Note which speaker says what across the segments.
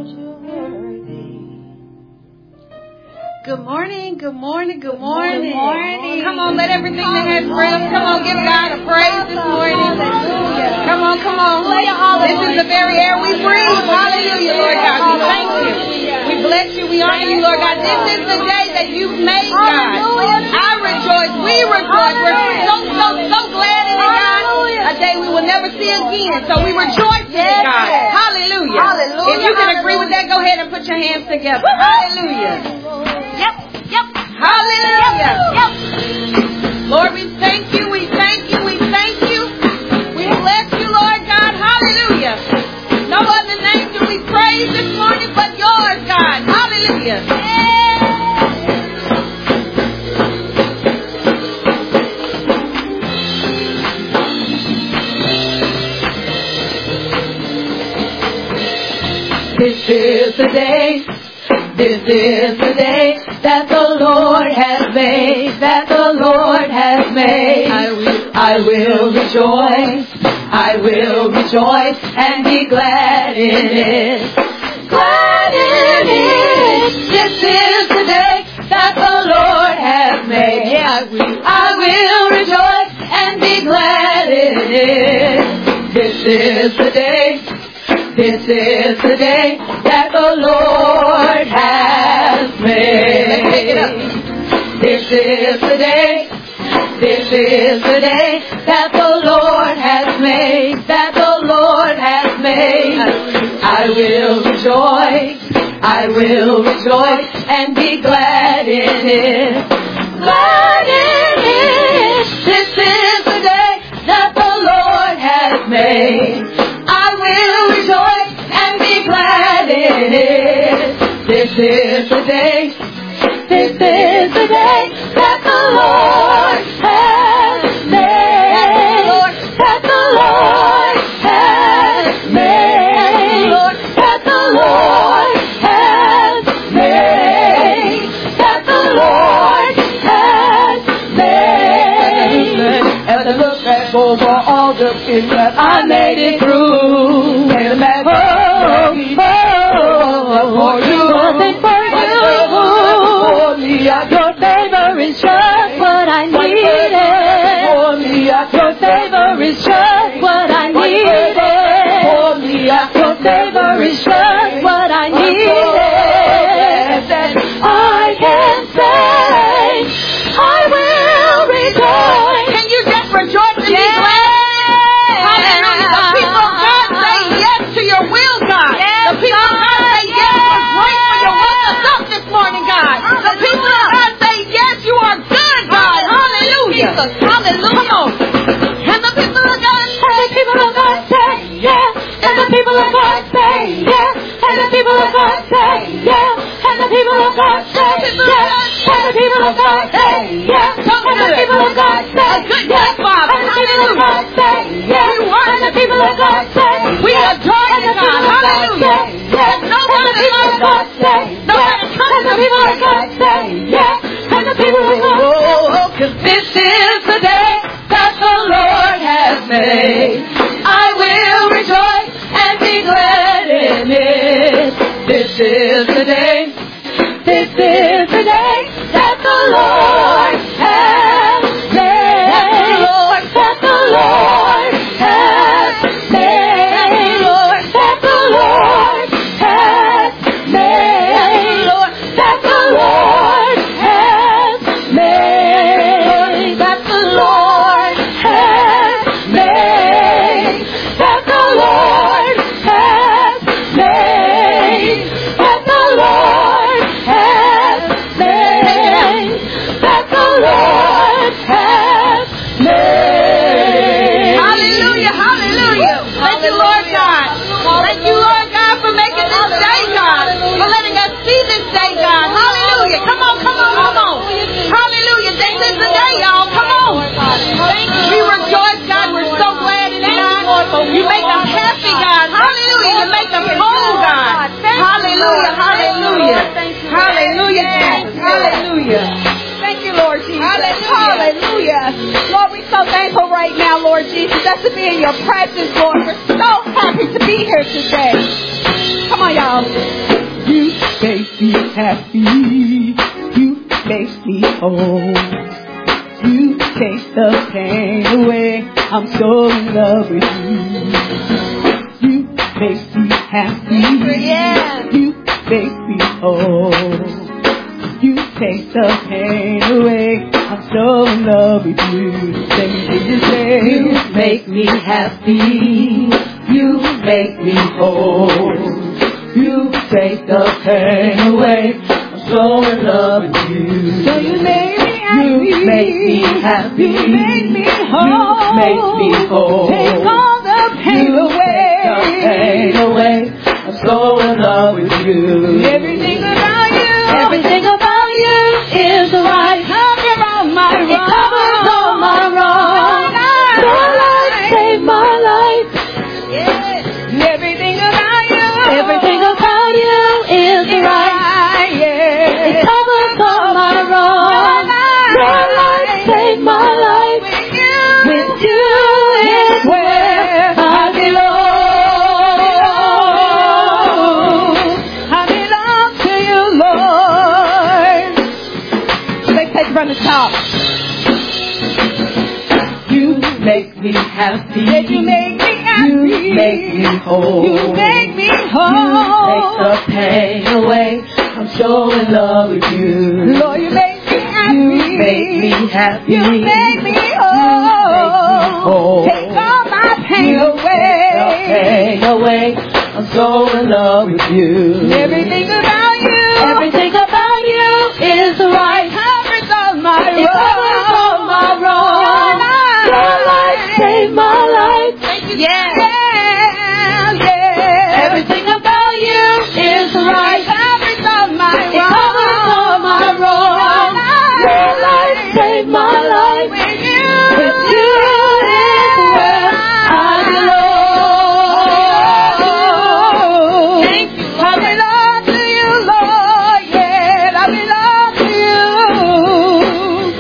Speaker 1: Good morning, good morning, good morning. Good morning. Come on, let everything that has breath. Come on, give God a praise this morning. Hallelujah. Come on, come on. This is the very air we breathe. Hallelujah, Lord God. We thank you. We bless you. We honor you, Lord God. This is the day that you've made, God. I rejoice. We rejoice. We're so glad in it, God. A day we will never see again. So we rejoice in it, God. Hallelujah. If you can agree with that, go ahead and put your hands together. Hallelujah. Yep. Hallelujah. Yep. Lord, we thank you. We thank you. We thank you. We bless you, Lord God. Hallelujah. No other name do we praise this morning but yours, God. Hallelujah. This is the day. This is the day that the Lord has made, that the Lord has made. I will rejoice, I will rejoice and be glad in it. Glad in it. This is the day that the Lord has made. I will rejoice and be glad in it. This is the day. This is the day that the Lord has made. This is the day. This is the day that the Lord has made. That the Lord has made. I will rejoice. I will rejoice and be glad in it. Glad in it. This is the day that the Lord has made. I will rejoice and be glad in it. This is the day. This is the day that the Lord has made. That the Lord has made. That the Lord has made. That the Lord has made. As I look back over all the things that I made it through, and back for you, nothing for you. Your favor is just what I needed. Your favor is just what I needed. Your favor is just what I needed. I can say, I will rejoice. Can you just rejoice and be glad? Hallelujah. The people of God say yes to your will, God. The people of God say yes, we're grateful you woke us up this morning, God. The people of God say yes, you are good, God. Hallelujah. Hallelujah. Come on. And the people of God say yes. And the people of God say yes. And the people of God say yes. And the people of God say yes. And the people of God say yes. And the people of God say yes. Father. And the people of God say yes. And the people of God say we adore you, God. Hallelujah. Yes. Nobody like God say nobody comes. And the people of God say yes. And the people of God say because this is the day that the Lord has made. I will rejoice and be glad in it. This is the day. This is the day that the Lord has made. That the Lord has made. That the Lord has made. That the Lord has made. That the Lord has made. That the Lord has made. That the Lord has made. That the Lord has made. Hallelujah, hallelujah. Thank you, Lord God. Thank you, Lord God, for making this day, God. For letting us see this day, God. Hallelujah. Come on, come on, come on. Hallelujah. This is the day, y'all. Come on. Thank you. We rejoice, God. We're so glad in it, God. You make us happy, God. Hallelujah. You make us whole, God. Hallelujah, hallelujah. Hallelujah, hallelujah. Thank you, Lord Jesus. Hallelujah. Lord, we're so thankful right now, Lord Jesus, just to be in your presence, Lord. We're so happy to be here today. Come on, on, y'all. You make me happy. You make me whole. You take the pain away. I'm so in love with you. You make me happy. Yeah. You make me whole. You take the pain away. I'm so in love with you. Let me hear you say, you make me happy. You make me whole. You take the pain away. I'm so in love with you. So you make me happy. You make me happy. You make me whole. You make me whole. Take all the pain away. Take the pain away. I'm so in love with you. Everything about you. Everything about you is right. Cover all my wrongs. It covers all my wrongs. Your life saved my life. Yeah. Everything about you. Everything about you is right. Yeah. It covers all my wrongs. Your life saved my life. With you is where I belong. I belong to you, Lord. Let's take it from the top. You make me happy. You make me happy. You make me whole. You make me whole. You take the pain away. I'm so in love with you. Lord, you make me happy. You make me happy. You make me whole. Take all my pain away. Take the pain away. I'm so in love with you. Everything about you. Everything about you is right. Covers all my wrongs. It covers all my wrongs. Your life saved my life. Yeah. Yeah, yeah. Everything about you is right. Covers all my wrongs. It covers all my wrongs. Your life saved my life. With you is where I belong. Thank you. I belong to you, Lord. Yeah, I belong to you.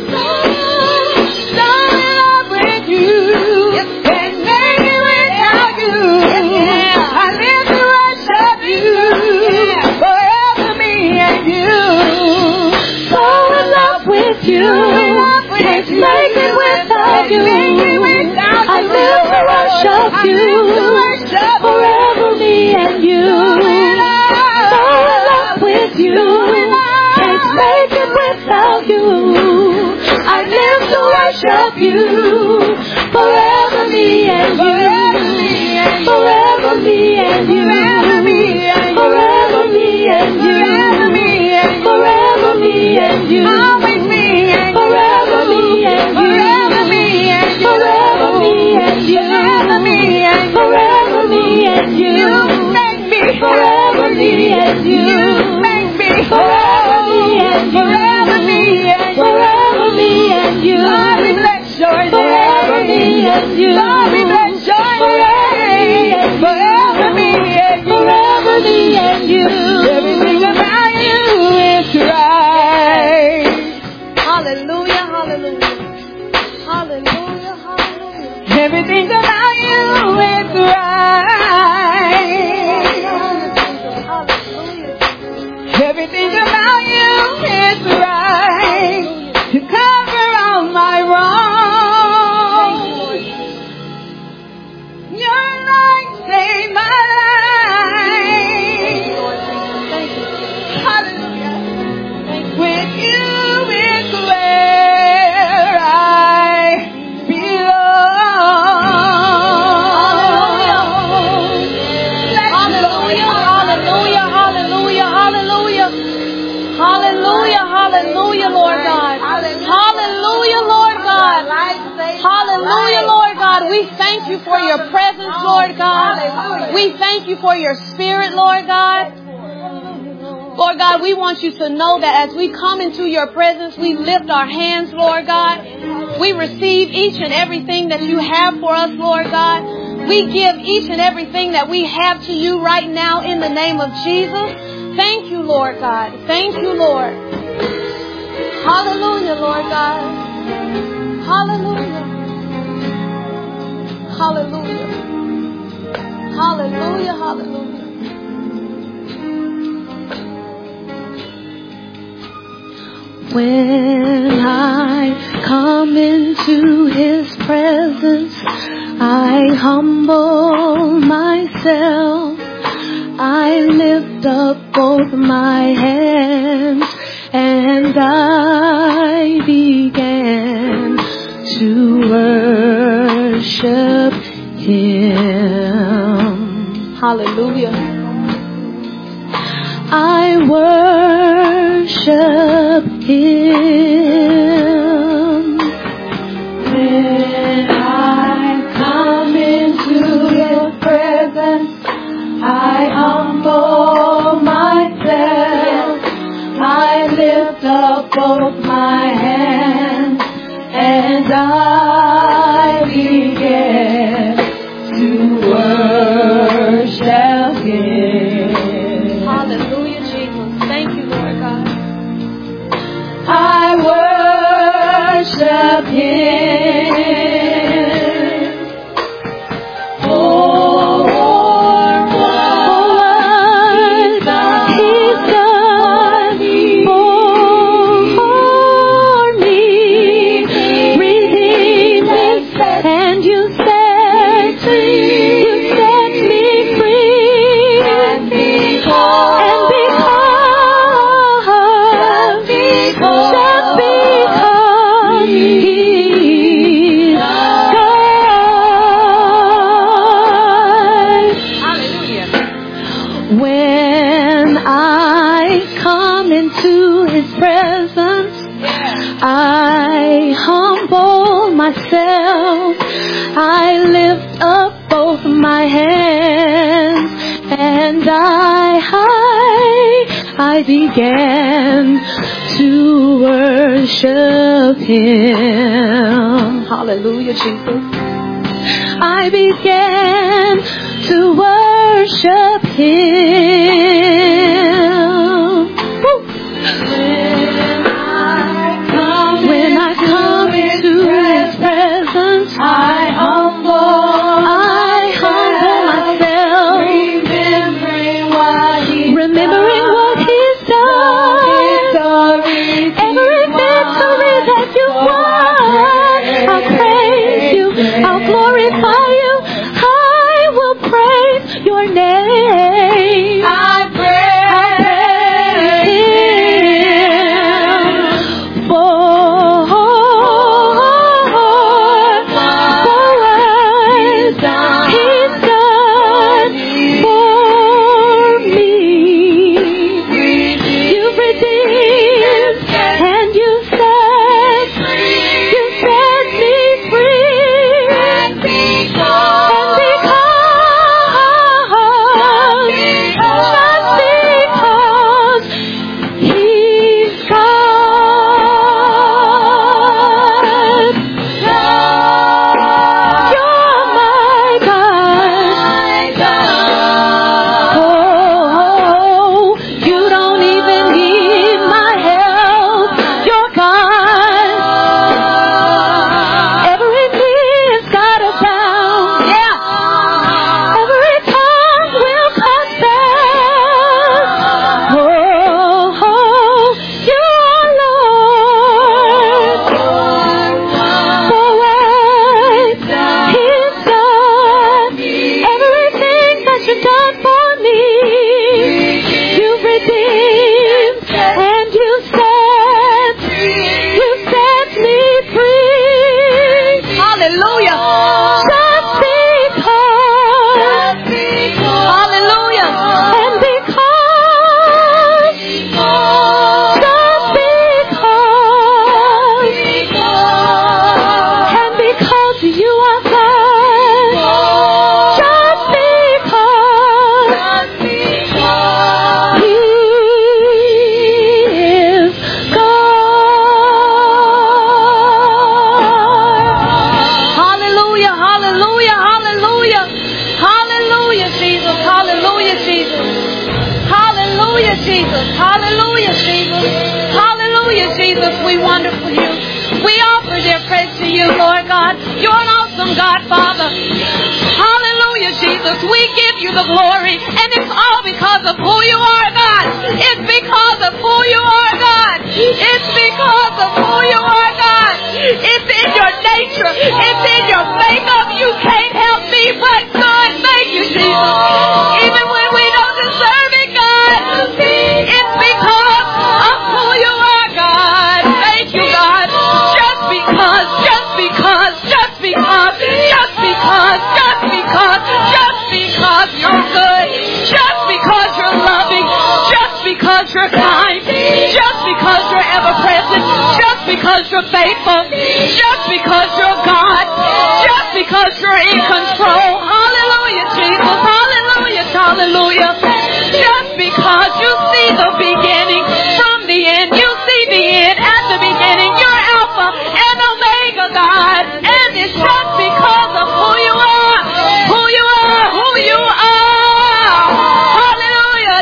Speaker 1: So in love with you. Can't make it without you. I live to worship you. Forever me and you. So in love with you. Can't make it without you. I live to worship you. Forever me and you. So in love with you. Can't make it without you. I live to worship you. Forever me and you. Forever me and you. Forever me and you. Forever me and you. Always me and you. Forever me and you. Forever me and you. Forever me and you. Forever me and you. You make me. Forever me and you. Make me. Forever me and you. Forever me and you. Forever me and you. Lord, we bless your name. Forever me and you. Lord, we bless your name. Forever me and you. Forever me and you. Everything about you is right. Hallelujah, hallelujah. Hallelujah, hallelujah. Everything about you is right. Everything about you is right. To cover all my wrongs. Your light saved my life. Hallelujah. With you is where I belong. Hallelujah. Hallelujah. Hallelujah. Hallelujah. Hallelujah. Hallelujah, Lord God. Hallelujah, Lord God. Hallelujah, Lord God. We thank you for your presence, Lord God. We thank you for your spirit, Lord God. Lord God, we want you to know that as we come into your presence, we lift our hands, Lord God. We receive each and everything that you have for us, Lord God. We give each and everything that we have to you right now in the name of Jesus. Thank you, Lord God. Thank you, Lord. Hallelujah, Lord God. Hallelujah. Hallelujah. Hallelujah, hallelujah. When I come into His presence, I humble myself. I lift up both my hands and I began to worship Him. Hallelujah. I worship Him. When I come into His presence, I humble myself. I lift up both my hands and I begin to worship Him. Hallelujah, Jesus. Thank you, Lord God. I worship Him. I lift up both my hands and I began to worship Him. Hallelujah, Jesus. I began to worship Him. Woo. When I come into His presence, I humble myself, remembering what He's done, every victory that you've won. I'll praise You, I'll glorify You, I will praise Your name. I praise Him for we wonderful You. We offer their praise to You, Lord God. You're an awesome God, Father. Hallelujah, Jesus. We give You the glory, and it's all because of who You are, God. It's because of who You are, God. It's because of who you are, God. It's in your nature. It's in your makeup. You can't help me but good. Thank you, Jesus. Even when we don't deserve it, God, it's because of who you are, God. Thank you, God. Just because you're good. Just because you're loving. Just because you're kind. Just because you're ever present. Just because you're faithful. Just because you're God. Just because you're in control. Hallelujah, Jesus. Hallelujah, hallelujah. Just because you see the beginning from the end. You see the end at the beginning. You're Alpha and Omega, God. And it's just because of who you are. Who you are. Who you are. Hallelujah.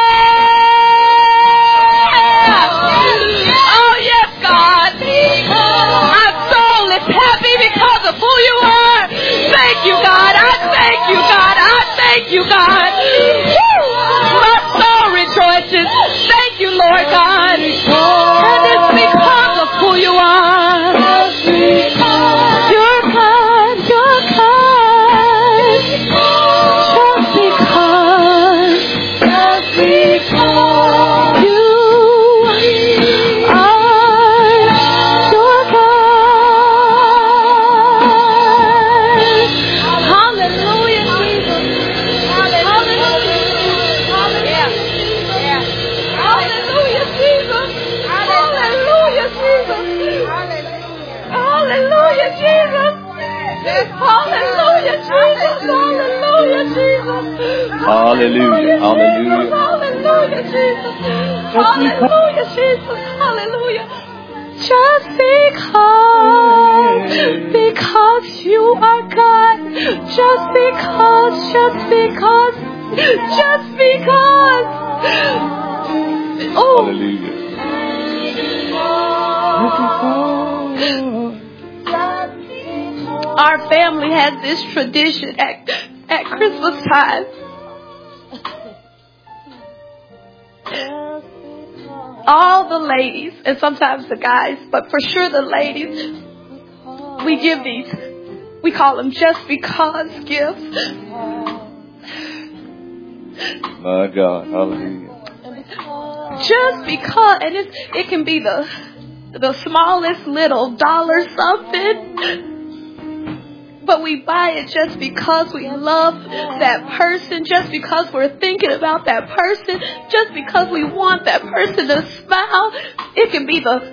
Speaker 1: Yeah. Oh, yes, God. My soul is happy because of who you are. Thank you, God. I thank you, God. I thank you, God. Woo. My soul rejoices. Thank you, Lord God. And it's because of who you are. You're kind. You're kind. Just because. Just because. You are. You're kind. Hallelujah, Jesus. Hallelujah. Hallelujah, Jesus. Hallelujah, Jesus. Hallelujah, Jesus. Hallelujah, Jesus. Hallelujah, Jesus.
Speaker 2: Hallelujah. Hallelujah.
Speaker 1: Hallelujah, Jesus. Hallelujah, Jesus. Hallelujah. Just because you are God. Just because. Oh.
Speaker 2: Hallelujah.
Speaker 1: Our family has this tradition at Christmas time. All the ladies, and sometimes the guys, but for sure the ladies, we give these, we call them just because gifts.
Speaker 2: My God. Hallelujah.
Speaker 1: Just because, and it can be the smallest little dollar something, but we buy it just because we love that person, just because we're thinking about that person, just because we want that person to smile. It can be the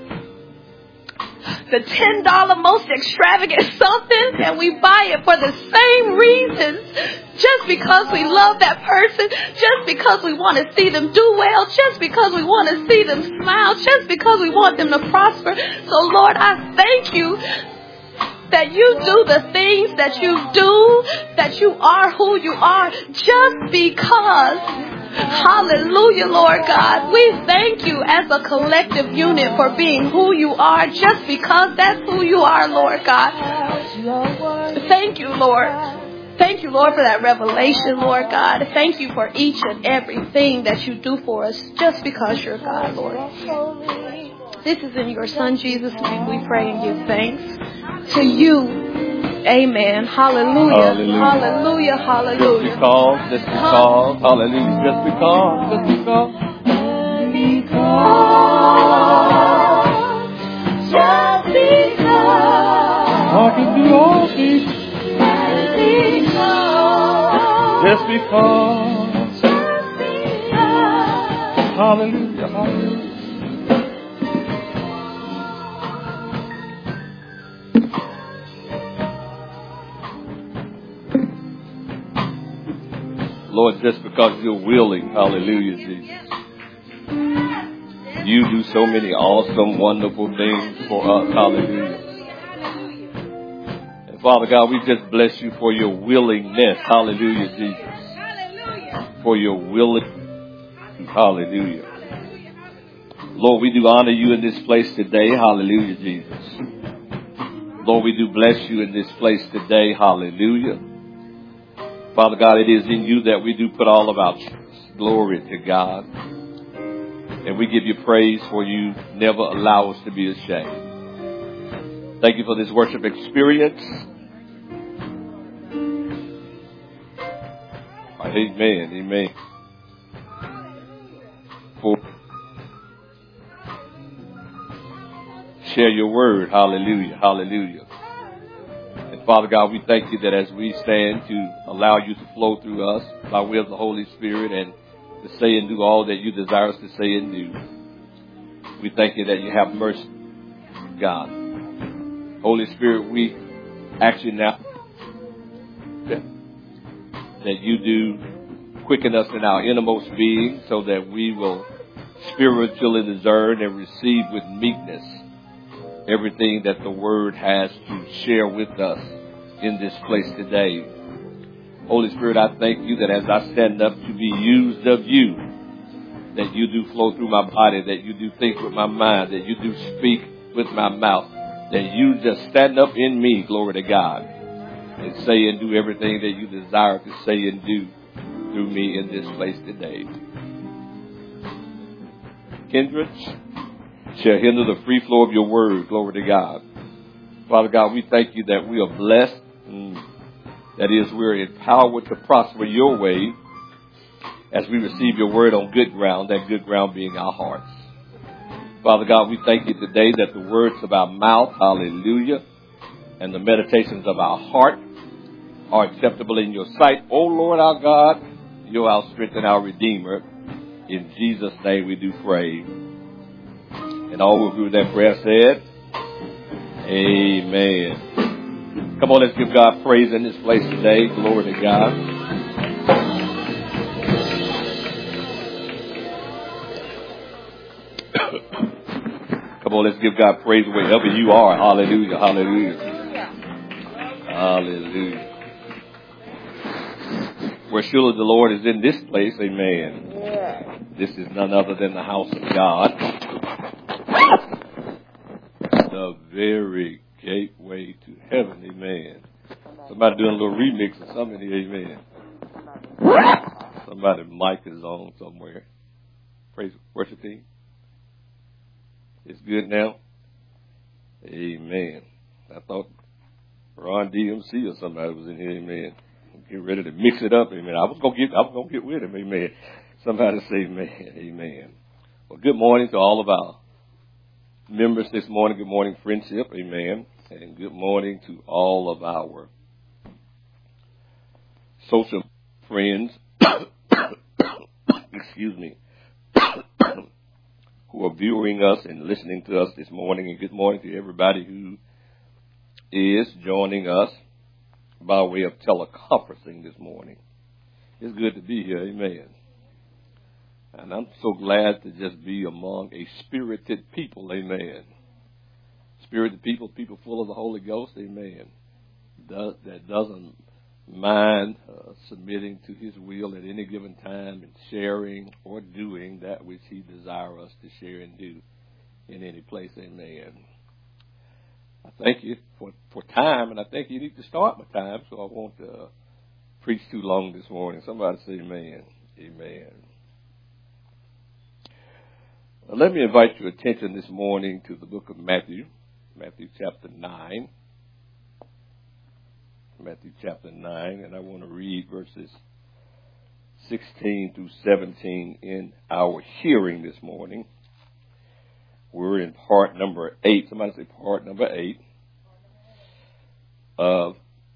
Speaker 1: $10 most extravagant something, and we buy it for the same reasons. Just because we love that person, just because we want to see them do well, just because we want to see them smile, just because we want them to prosper. So Lord, I thank you that you do the things that you do, that you are who you are, just because. Hallelujah, Lord God. We thank you as a collective unit for being who you are, just because that's who you are, Lord God. Thank you, Lord. Thank you, Lord, for that revelation, Lord God. Thank you for each and everything that you do for us, just because you're God, Lord. This is in your Son, Jesus' name, we pray and give thanks to you. Amen. Hallelujah.
Speaker 2: Hallelujah.
Speaker 1: Hallelujah. Hallelujah.
Speaker 2: Just because. Hallelujah. Just because.
Speaker 1: Just because.
Speaker 2: I can do all things. Just because. Hallelujah. Hallelujah. Lord, just because you're willing, hallelujah, Jesus. You do so many awesome, wonderful things for us, hallelujah. And Father God, we just bless you for your willingness, hallelujah, Jesus. For your willing, hallelujah. Lord, we do honor you in this place today, hallelujah, Jesus. Lord, we do bless you in this place today, hallelujah. Father God, it is in you that we do put all of our trust. Glory to God. And we give you praise for you never allow us to be ashamed. Thank you for this worship experience. Amen. Amen. Share your word. Hallelujah. Hallelujah. And Father God, we thank you that as we stand to allow you to flow through us by way of the Holy Spirit and to say and do all that you desire us to say and do, we thank you that you have mercy, God. Holy Spirit, we ask you now that you do quicken us in our innermost being so that we will spiritually discern and receive with meekness everything that the Word has to share with us in this place today. Holy Spirit, I thank you that as I stand up to be used of you, that you do flow through my body, that you do think with my mind, that you do speak with my mouth, that you just stand up in me, glory to God, and say and do everything that you desire to say and do through me in this place today. Hindrance shall hinder the free flow of your word, glory to God. Father God, we thank you that we are blessed. That is, we're empowered to prosper your way as we receive your word on good ground, that good ground being our hearts. Father God, we thank you today that the words of our mouth, hallelujah, and the meditations of our heart are acceptable in your sight. O Lord our God, you're our strength and our Redeemer. In Jesus' name we do pray. And all who agree with that prayer said, amen. Come on, let's give God praise in this place today. Glory to God. Come on, let's give God praise wherever you are. Hallelujah, hallelujah. Hallelujah. Where surely the Lord is in this place, amen. This is none other than the house of God. The very gateway to heaven, amen. Somebody doing a little remix or something here, amen. Somebody's mic is on somewhere. Praise worship team. It's good now. Amen. I thought Ron DMC or somebody was in here, amen. Get ready to mix it up, amen. I was gonna get with him, amen. Somebody say amen, amen. Well, good morning to all of our members this morning. Good morning, friendship, amen. And good morning to all of our social friends, excuse me, who are viewing us and listening to us this morning. And good morning to everybody who is joining us by way of teleconferencing this morning. It's good to be here, amen. And I'm so glad to just be among a spirited people, amen. Spirited people, people full of the Holy Ghost, amen. That doesn't mind submitting to his will at any given time and sharing or doing that which he desires us to share and do in any place, amen. I thank you for time, and I think you need to start my time, so I won't preach too long this morning. Somebody say amen. Amen. Well, let me invite your attention this morning to the book of Matthew, Matthew chapter 9. Matthew chapter 9, and I want to read verses 16 through 17 in our hearing this morning. We're in part number 8. Somebody say part number 8 of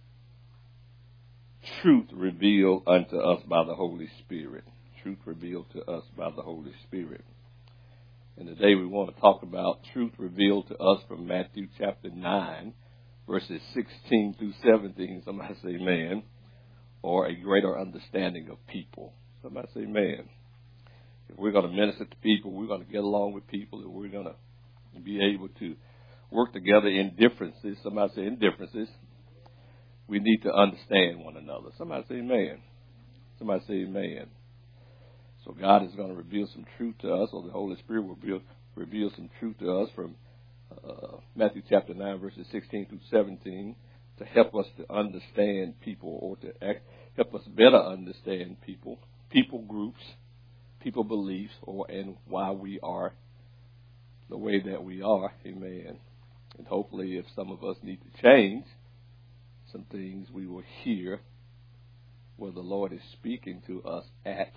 Speaker 2: Truth Revealed unto Us by the Holy Spirit. Truth revealed to us by the Holy Spirit. And today we want to talk about truth revealed to us from Matthew chapter 9, verses 16 through 17. Somebody say amen. Or a greater understanding of people. Somebody say amen. If we're going to minister to people, we're going to get along with people, and we're going to be able to work together in differences. Somebody say in differences. We need to understand one another. Somebody say amen. Somebody say amen. So God is going to reveal some truth to us, or the Holy Spirit will reveal some truth to us from Matthew chapter 9, verses 16 through 17, to help us to understand people, or to help us better understand people groups, people beliefs and why we are the way that we are. Amen. And hopefully if some of us need to change some things, we will hear where the Lord is speaking to us at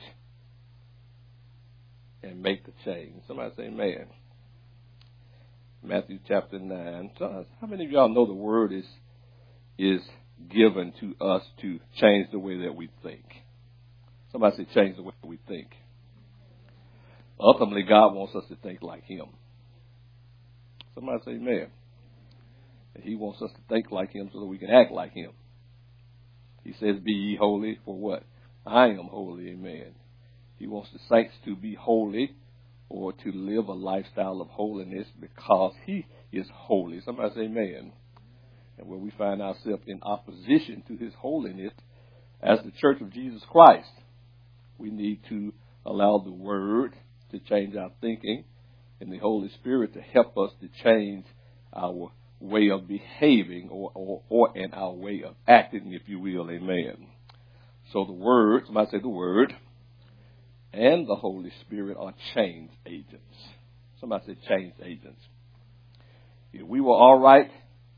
Speaker 2: and make the change. Somebody say amen. Matthew chapter 9. So how many of y'all know the word is given to us to change the way that we think? Somebody say change the way we think. Ultimately, God wants us to think like him. Somebody say amen. He wants us to think like him so that we can act like him. He says, be ye holy, for what? I am holy, amen. He wants the saints to be holy or to live a lifestyle of holiness because he is holy. Somebody say amen. And when we find ourselves in opposition to his holiness as the church of Jesus Christ, we need to allow the word to change our thinking and the Holy Spirit to help us to change our way of behaving or in our way of acting, if you will, amen. So the word, somebody say the word, and the Holy Spirit are change agents. Somebody say change agents. If we were all right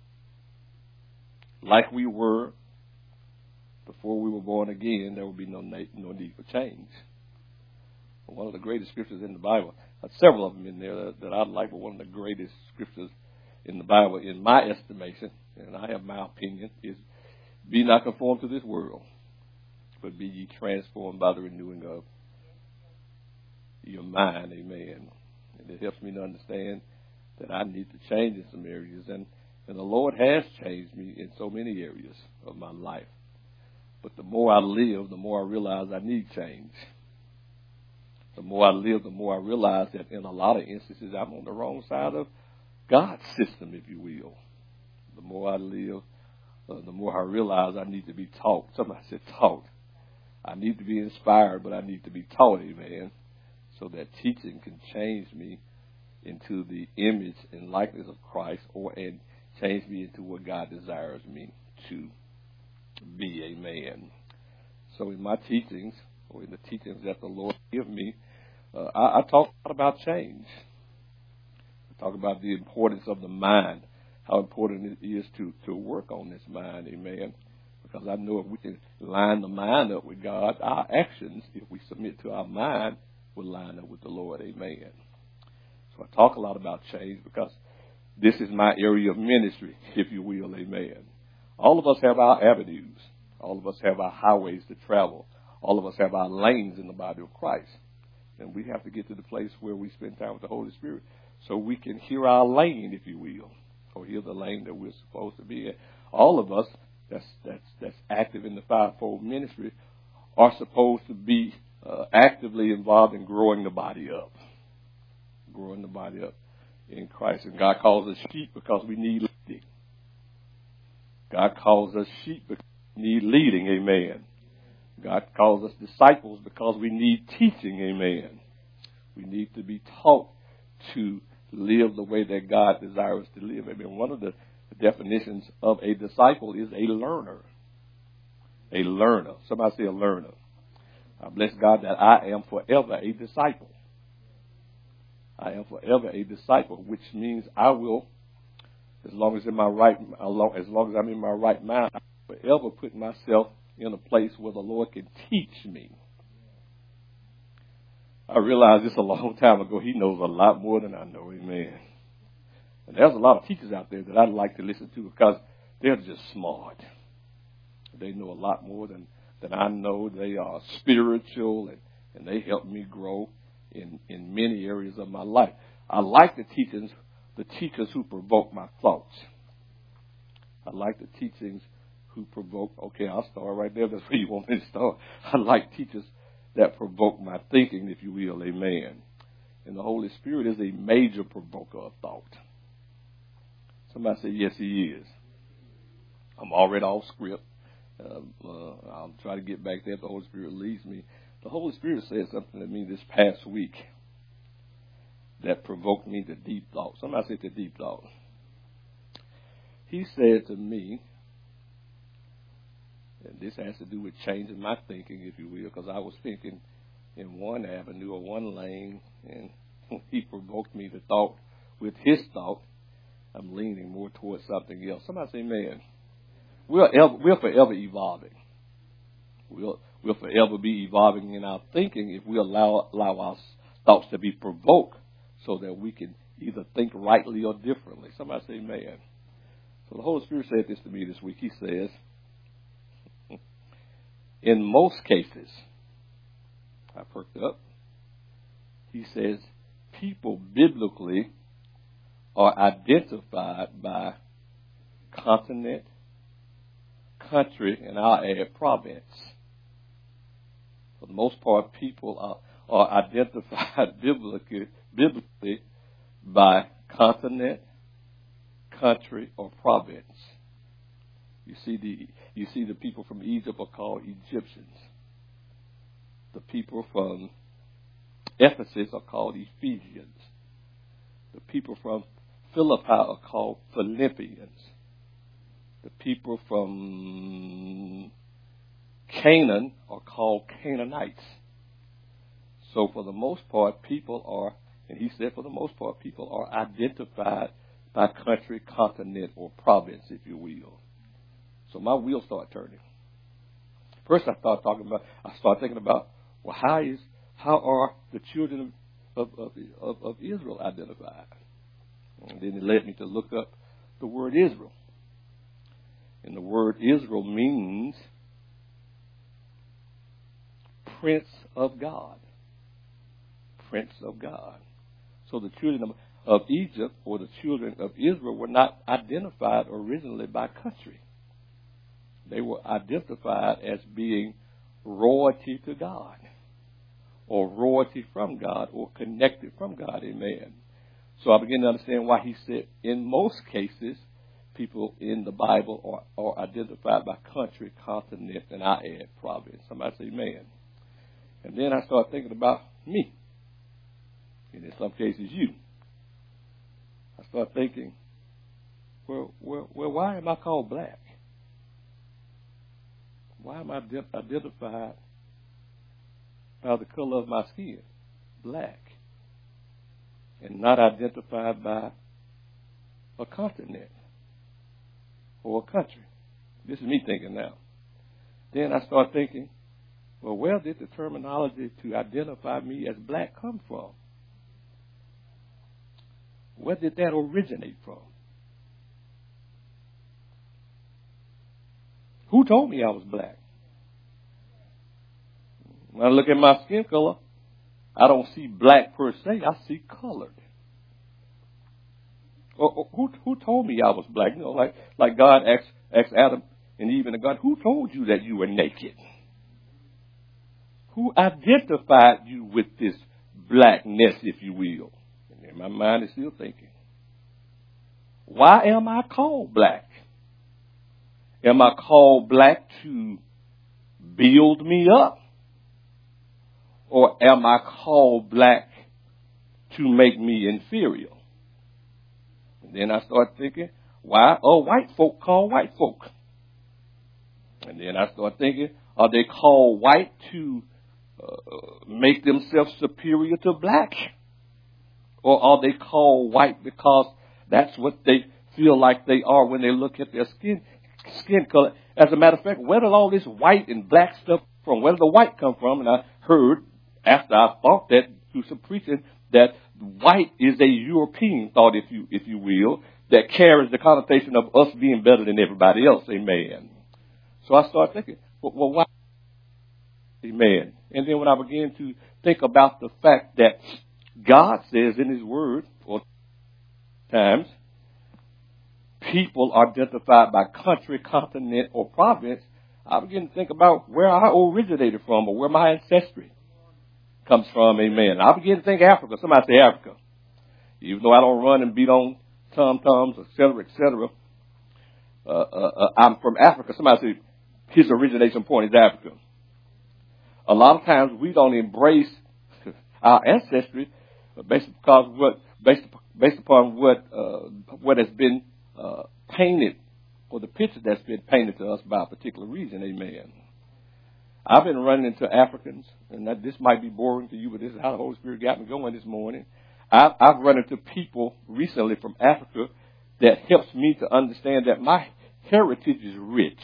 Speaker 2: like we were before we were born again, there would be no need for change. One of the greatest scriptures in the Bible, several of them in there that I like, but one of the greatest scriptures in the Bible, in my estimation, and I have my opinion, is be not conformed to this world, but be ye transformed by the renewing of your mind, amen. And it helps me to understand that I need to change in some areas, and the Lord has changed me in so many areas of my life. But the more I live, the more I realize I need change. The more I live, the more I realize that in a lot of instances I'm on the wrong side of God's system, if you will. The more I live, the more I realize I need to be taught. Somebody said taught. I need to be inspired, but I need to be taught, amen, so that teaching can change me into the image and likeness of Christ and change me into what God desires me to be, amen. So in my teachings, or in the teachings that the Lord give me, I talk a lot about change. I talk about the importance of the mind, how important it is to work on this mind, amen. Because I know if we can line the mind up with God, our actions, if we submit to our mind, will line up with the Lord, amen. So I talk a lot about change because this is my area of ministry, if you will, amen. All of us have our avenues. All of us have our highways to travel. All of us have our lanes in the body of Christ. And we have to get to the place where we spend time with the Holy Spirit so we can hear our lane, if you will, or hear the lane that we're supposed to be in. All of us that's active in the fivefold ministry are supposed to be actively involved in growing the body up. Growing the body up in Christ. And God calls us sheep because we need leading. God calls us sheep because we need leading, amen. God calls us disciples because we need teaching, amen. We need to be taught to live the way that God desires to live. Amen. One of the definitions of a disciple is a learner. A learner. Somebody say a learner. I bless God that I am forever a disciple. I am forever a disciple, which means I will, as long as I'm in my right mind, I will forever put myself in a place where the Lord can teach me. I realized this a long time ago. He knows a lot more than I know, amen. And there's a lot of teachers out there that I'd like to listen to because they're just smart. They know a lot more than I know. They are spiritual and they help me grow in many areas of my life. I like the teachers who provoke my thoughts. I like the teachings who provoke, okay, I'll start right there. That's where you want me to start. I like teachers that provoke my thinking, if you will, amen. And the Holy Spirit is a major provoker of thought. Somebody say, yes, he is. I'm already off script. I'll try to get back there if the Holy Spirit leads me. The Holy Spirit said something to me this past week that provoked me to deep thought. Somebody said to deep thought. He said to me, and this has to do with changing my thinking, if you will, because I was thinking in one avenue or one lane, and he provoked me to thought with his thought. I'm leaning more towards something else. Somebody say, man, we're forever evolving. We'll forever be evolving in our thinking if we allow our thoughts to be provoked so that we can either think rightly or differently. Somebody say, man. So the Holy Spirit said this to me this week. He says, in most cases, I perked up, he says, people biblically are identified by continent, country, and I'll add province. For the most part, people are identified biblically by continent, country, or province. You see the people from Egypt are called Egyptians. The people from Ephesus are called Ephesians. The people from Philippi are called Philippians. The people from Canaan are called Canaanites. So for the most part, people are, and he said for the most part, people are identified by country, continent, or province, if you will. So my wheels start turning. First I start thinking about, well, how are the children of Israel identified? And then it led me to look up the word Israel. And the word Israel means Prince of God. Prince of God. So the children of Egypt, or the children of Israel, were not identified originally by country. They were identified as being royalty to God, or royalty from God, or connected from God. Amen. So I begin to understand why he said in most cases, people in the Bible are identified by country, continent, and I add province. Somebody say amen. And then I start thinking about me, and in some cases you. I start thinking, well, why am I called black? Why am I identified by the color of my skin, black, and not identified by a continent or a country? This is me thinking now. Then I start thinking, well, where did the terminology to identify me as black come from? Where did that originate from? Who told me I was black? When I look at my skin color, I don't see black per se. I see colored. Or who told me I was black? You know, like God asked Adam and Eve and God, who told you that you were naked? Who identified you with this blackness, if you will? And my mind is still thinking, why am I called black? Am I called black to build me up? Or am I called black to make me inferior? And then I start thinking, why are white folk called white folk? And then I start thinking, are they called white to make themselves superior to black? Or are they called white because that's what they feel like they are when they look at their skin color? As a matter of fact, where did all this white and black stuff from? Where did the white come from? And I heard, after I thought that through some preaching, that white is a European thought, if you will, that carries the connotation of us being better than everybody else. Amen. So I started thinking, well, why? Amen. And then when I began to think about the fact that God says in his word, or times, people are identified by country, continent, or province, I begin to think about where I originated from, or where my ancestry comes from. Amen. I begin to think Africa. Somebody say Africa. Even though I don't run and beat on tom-toms, et cetera, I'm from Africa. Somebody say his origination point is Africa. A lot of times we don't embrace our ancestry based upon what has been painted, or the picture that's been painted to us by a particular region. Amen. I've been running into Africans, and this might be boring to you, but this is how the Holy Spirit got me going this morning. I've run into people recently from Africa that helps me to understand that my heritage is rich.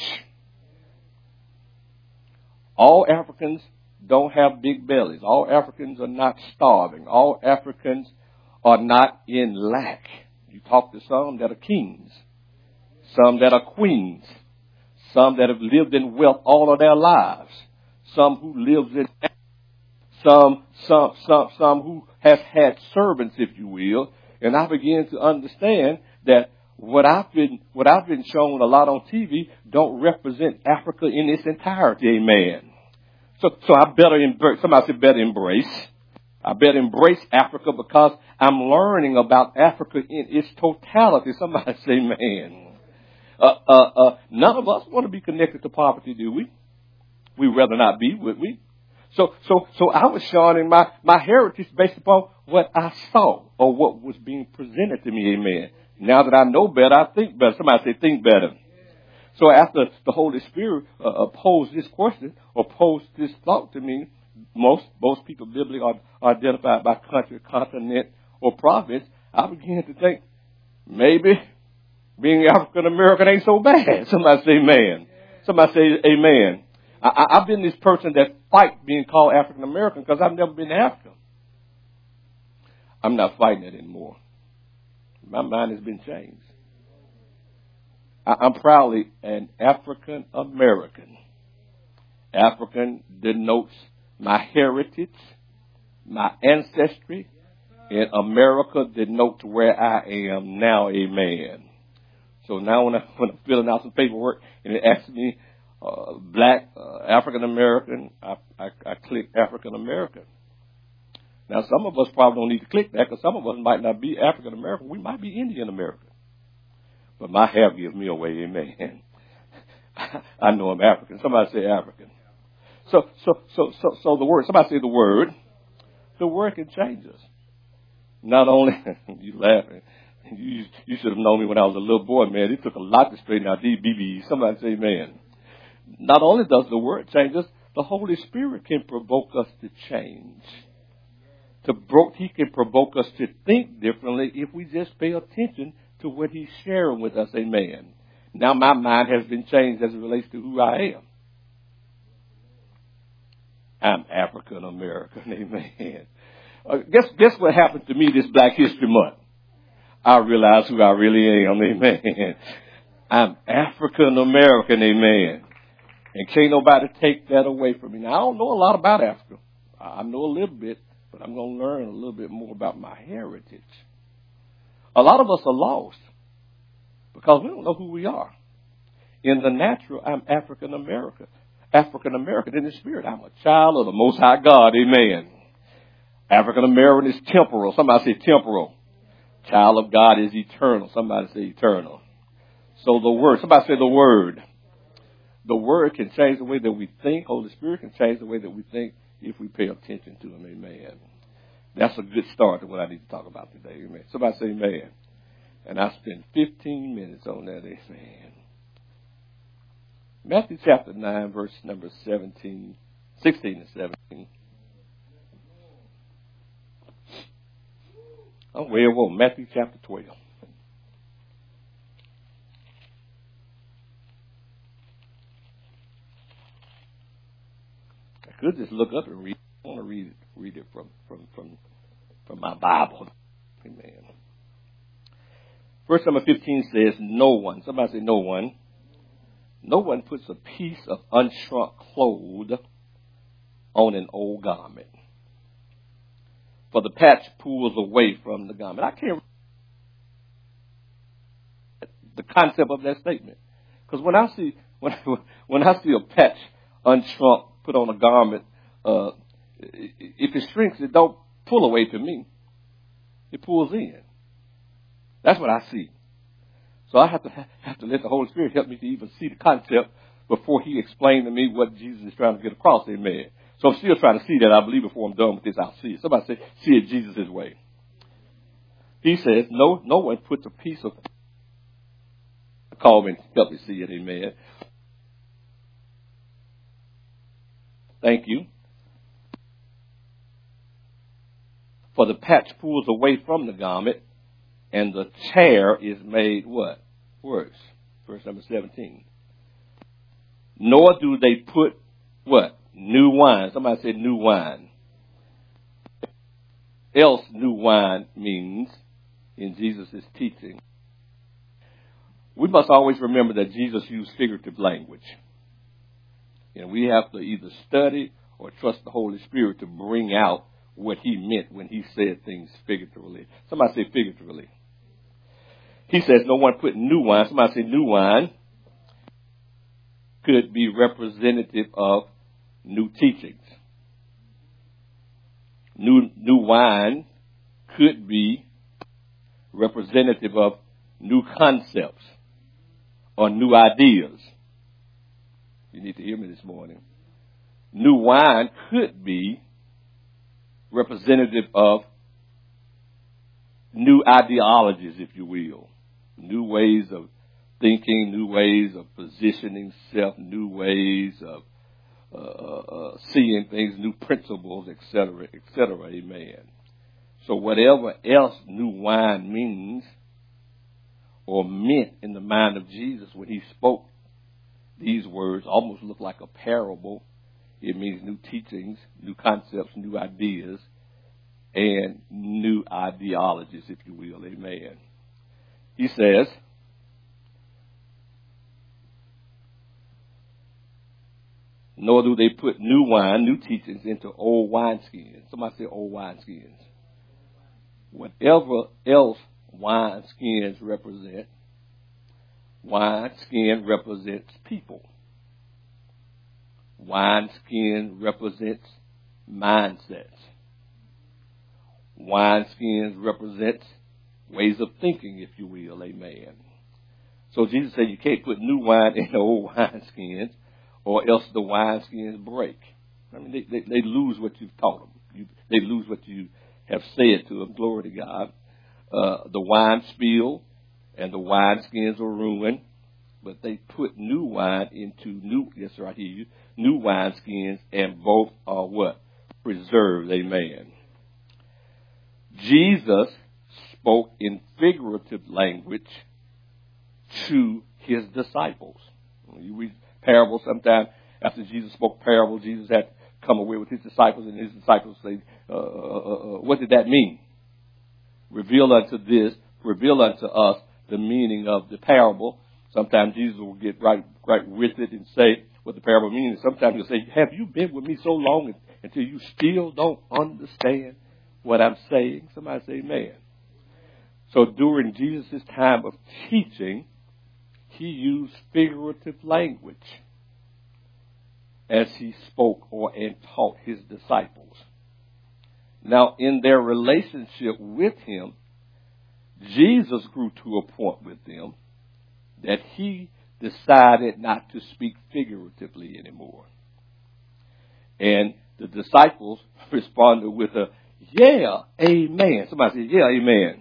Speaker 2: All Africans don't have big bellies. All Africans are not starving. All Africans are not in lack. You talk to some that are kings, some that are queens, some that have lived in wealth all of their lives, some who lives in, some who have had servants, if you will. And I began to understand that what I've been shown a lot on TV don't represent Africa in its entirety. Amen. So I better embrace. Somebody said better embrace. I better embrace Africa because I'm learning about Africa in its totality. Somebody say, man. None of us want to be connected to poverty, do we? We'd rather not be, would we? So I was showing my heritage based upon what I saw or what was being presented to me. Amen. Now that I know better, I think better. Somebody say think better. So after the Holy Spirit posed this question or posed this thought to me, most people biblically are identified by country, continent, or province. I began to think maybe being African American ain't so bad. Somebody say amen. Somebody say amen. I've been this person that fight being called African American because I've never been to Africa. I'm not fighting it anymore. My mind has been changed. I'm proudly an African American. African denotes my heritage, my ancestry, and America denotes where I am now. Amen. So now when I'm filling out some paperwork and it asks me black African American, I click African American. Now some of us probably don't need to click that because some of us might not be African American. We might be Indian American. But my hair gives me away, amen. I know I'm African. Somebody say African. So the word, somebody say the word can change us. Not only, you laughing, you should have known me when I was a little boy, man. It took a lot to straighten out these BBs. Somebody say amen. Not only does the word change us, the Holy Spirit can provoke us to change. He can provoke us to think differently if we just pay attention to what he's sharing with us, amen. Now my mind has been changed as it relates to who I am. I'm African American, amen. Guess what happened to me this Black History Month? I realized who I really am, amen. I'm African American, amen. And can't nobody take that away from me. Now I don't know a lot about Africa. I know a little bit, but I'm going to learn a little bit more about my heritage. A lot of us are lost because we don't know who we are. In the natural, I'm African American. African American in the spirit. I'm a child of the Most High God. Amen. African American is temporal. Somebody say temporal. Child of God is eternal. Somebody say eternal. So the word. Somebody say the word. The word can change the way that we think. Holy Spirit can change the way that we think if we pay attention to him. Amen. That's a good start to what I need to talk about today. Amen. Somebody say amen. And I spent 15 minutes on that. Amen. Matthew chapter 9, verse number 16 and 17. Oh, well, Matthew chapter 12. I could just look up and read. I want to read it from my Bible. Amen. Verse number 15 says, no one, somebody say no one puts a piece of unshrunk cloth on an old garment. For the patch pulls away from the garment. I can't the concept of that statement. Because when I see a patch unshrunk put on a garment, if it shrinks, it don't pull away to me. It pulls in. That's what I see. So I have to let the Holy Spirit help me to even see the concept before he explained to me what Jesus is trying to get across. Amen. So I'm still trying to see that. I believe before I'm done with this, I'll see it. Somebody say, see it Jesus' way. He says, no one puts a piece of, call me and help me see it. Amen. Thank you. For the patch pulls away from the garment, and the tear is made what? Worse. Verse number 17. Nor do they put what? New wine. Somebody said new wine. Else new wine means in Jesus' teaching. We must always remember that Jesus used figurative language. And we have to either study or trust the Holy Spirit to bring out what he meant when he said things figuratively. Somebody say figuratively. He says no one put new wine. Somebody say new wine could be representative of new teachings. New wine could be representative of new concepts or new ideas. You need to hear me this morning. New wine could be representative of new ideologies, if you will. New ways of thinking, new ways of positioning self, new ways of seeing things, new principles, etc., etc. Amen. So whatever else new wine means or meant in the mind of Jesus when he spoke these words, almost look like a parable. It means new teachings, new concepts, new ideas, and new ideologies, if you will. Amen. He says, nor do they put new wine, new teachings into old wineskins. Somebody say old wineskins. Whatever else wineskins represent, wineskin represents people. Wineskin represents mindsets. Wineskins represents ways of thinking, if you will. Amen. So Jesus said you can't put new wine in old wineskins, or else the wineskins break. I mean, they lose what you've taught them. They lose what you have said to them. Glory to God. The wine spill and the wineskins are ruined, but they put new wine into new, yes sir, I hear you, new wineskins, and both are what? Preserved. Amen. Jesus spoke in figurative language to his disciples. You read parables sometimes. After Jesus spoke parables, Jesus had to come away with his disciples, and his disciples say, what did that mean? Reveal unto us the meaning of the parable. Sometimes Jesus will get right with it and say what the parable means. Sometimes he'll say, have you been with me so long until you still don't understand what I'm saying? Somebody say amen. So during Jesus' time of teaching, he used figurative language as he spoke and taught his disciples. Now, in their relationship with him, Jesus grew to a point with them that he decided not to speak figuratively anymore. And the disciples responded with a, yeah, amen. Somebody say, yeah, amen.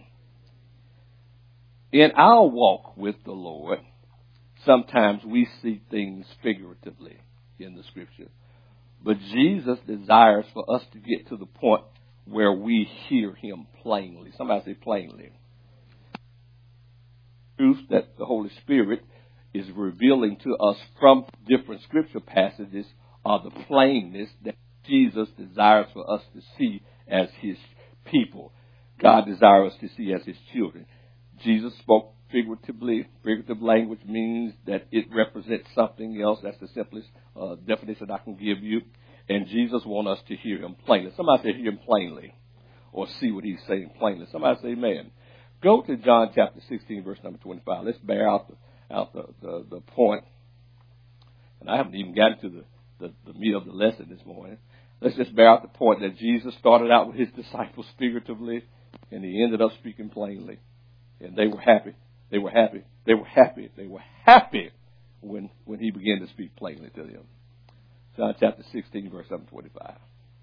Speaker 2: In our walk with the Lord, sometimes we see things figuratively in the scripture. But Jesus desires for us to get to the point where we hear him plainly. Somebody say plainly. Truth that the Holy Spirit is revealing to us from different scripture passages are the plainness that Jesus desires for us to see as his people. God desires us to see as his children. Jesus spoke figuratively. Figurative language means that it represents something else. That's the simplest definition I can give you. And Jesus wants us to hear him plainly. Somebody say hear him plainly, or see what he's saying plainly. Somebody say amen. Go to John chapter 16, verse number 25. Let's bear out the point. And I haven't even gotten to the meat of the lesson this morning. Let's just bear out the point that Jesus started out with his disciples figuratively, and he ended up speaking plainly. And they were happy. They were happy. They were happy. They were happy when he began to speak plainly to them. John chapter 16, verse 25.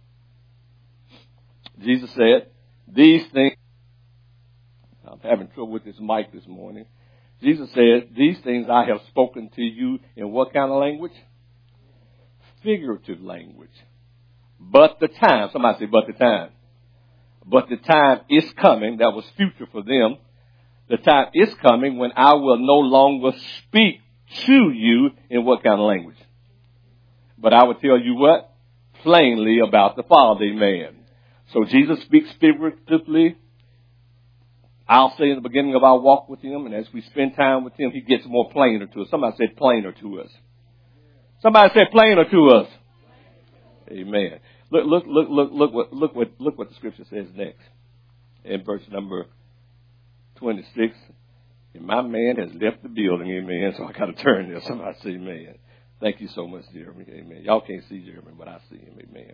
Speaker 2: Jesus said, these things, I'm having trouble with this mic this morning. Jesus said, these things I have spoken to you in what kind of language? figurative language. But the time, somebody say, but the time. But the time is coming, that was future for them. The time is coming when I will no longer speak to you in what kind of language? But I will tell you what? Plainly about the Father, amen. So Jesus speaks figuratively. I'll say in the beginning of our walk with him, and as we spend time with him, he gets more plainer to us. Somebody said plainer to us. Somebody said plainer to us. Amen. Look what the scripture says next. In verse number 26. And my man has left the building, amen. So I got to turn there. Somebody say amen. Thank you so much, Jeremy. Amen. Y'all can't see Jeremy, but I see him. Amen.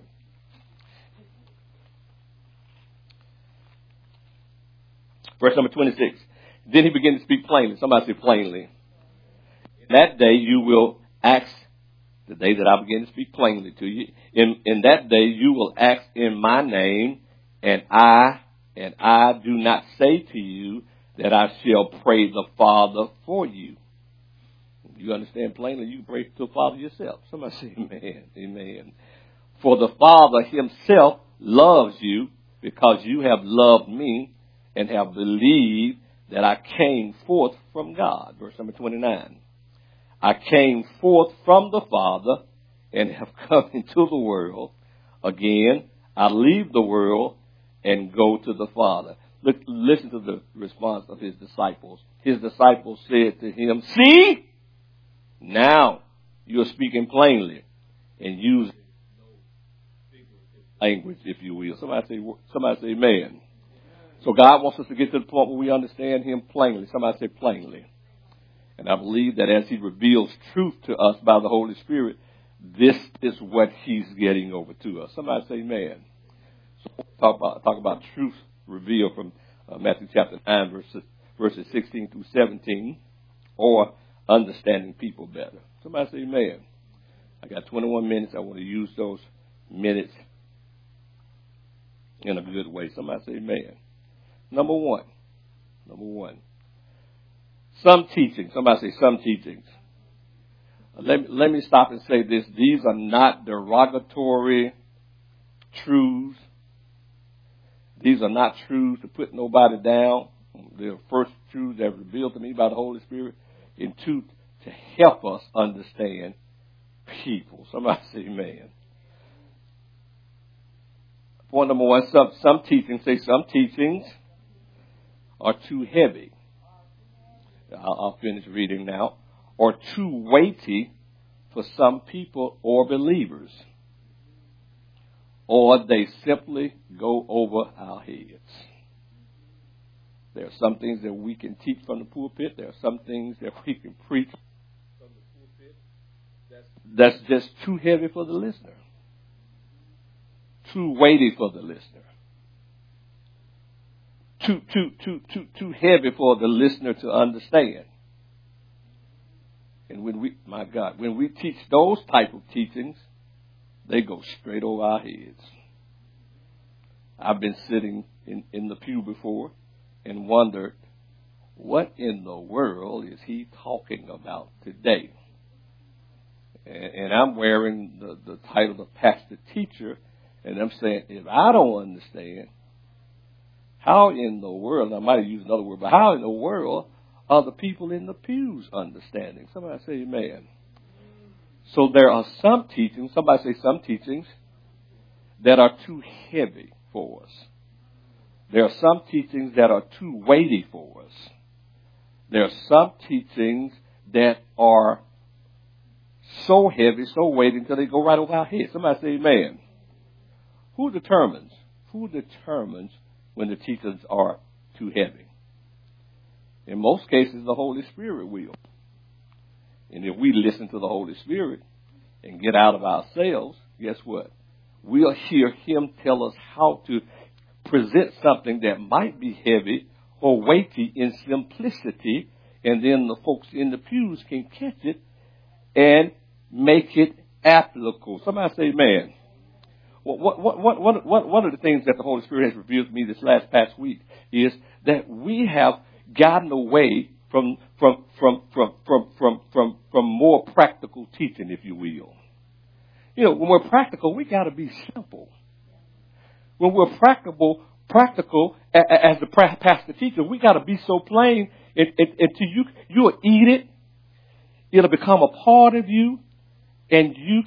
Speaker 2: Verse number 26. Then he began to speak plainly. Somebody say plainly. In that day you will ask, the day that I begin to speak plainly to you, in that day you will ask in my name, and I do not say to you that I shall pray the Father for you. You understand plainly, you can pray to the Father yourself. Somebody say amen. Amen. For the Father himself loves you because you have loved me and have believed that I came forth from God. Verse number 29. I came forth from the Father and have come into the world. Again, I leave the world and go to the Father. Look, listen to the response of his disciples. His disciples said to him, see, now you are speaking plainly and using language, if you will. Somebody say amen. So God wants us to get to the point where we understand him plainly. Somebody say plainly. And I believe that as he reveals truth to us by the Holy Spirit, this is what he's getting over to us. Somebody say amen. So talk about truth revealed from Matthew chapter 9, verses 16 through 17, or understanding people better. Somebody say amen. I got 21 minutes. I want to use those minutes in a good way. Somebody say amen. Number one. Some teaching. Somebody say some teachings. Let me stop and say this. These are not derogatory truths. These are not truths to put nobody down. They're first truths that are revealed to me by the Holy Spirit. And two, to help us understand people. Somebody say amen. Point number one, some teachings are too heavy. I'll finish reading now. Or too weighty for some people or believers. Or they simply go over our heads. There are some things that we can teach from the pulpit. There are some things that we can preach from the pulpit. That's just too heavy for the listener. Too weighty for the listener. Too heavy for the listener to understand. And when we teach those type of teachings, they go straight over our heads. I've been sitting in the pew before and wondered, what in the world is he talking about today? And I'm wearing the title of pastor teacher, and I'm saying, if I don't understand, how in the world, I might have used another word, but how in the world are the people in the pews understanding? Somebody say amen. So there are some teachings, somebody say some teachings, that are too heavy for us. There are some teachings that are too weighty for us. There are some teachings that are so heavy, so weighty, until they go right over our heads. Somebody say amen. Who determines when the teachings are too heavy? In most cases, the Holy Spirit will. And if we listen to the Holy Spirit and get out of ourselves, guess what? We'll hear him tell us how to present something that might be heavy or weighty in simplicity, and then the folks in the pews can catch it and make it applicable. Somebody say amen. One of the things that the Holy Spirit has revealed to me this past week is that we have gotten away from more practical teaching, if you will. when we're practical, we got to be simple. When we're practical as the pastor teacher, we got to be so plain until you'll eat it. It'll become a part of you, and you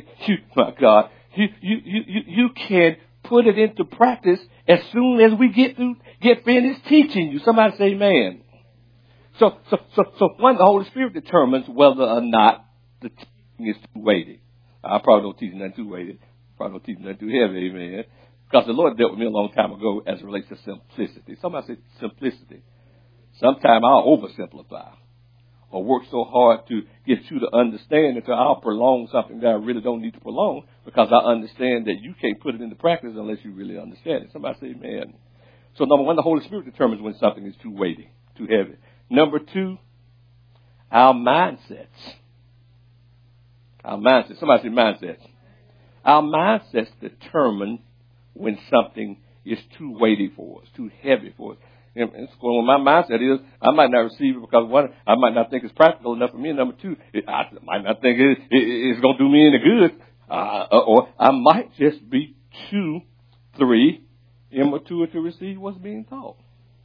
Speaker 2: can put it into practice as soon as we get finished teaching you. Somebody say amen. So when the Holy Spirit determines whether or not the teaching is too weighty. I probably don't teach nothing too weighty. Probably don't teach nothing too heavy, amen. Because the Lord dealt with me a long time ago as it relates to simplicity. Somebody say simplicity. Sometimes I'll oversimplify or work so hard to get you to understand until I'll prolong something that I really don't need to prolong because I understand that you can't put it into practice unless you really understand it. Somebody say amen. So number one, the Holy Spirit determines when something is too weighty, too heavy. Number two, our mindsets. Our mindsets. Somebody say mindsets. Our mindsets determine when something is too weighty for us, too heavy for us. And so my mindset is, I might not receive it because one, I might not think it's practical enough for me. And number two, I might not think it's going to do me any good. Or I might just be immature to receive what's being taught.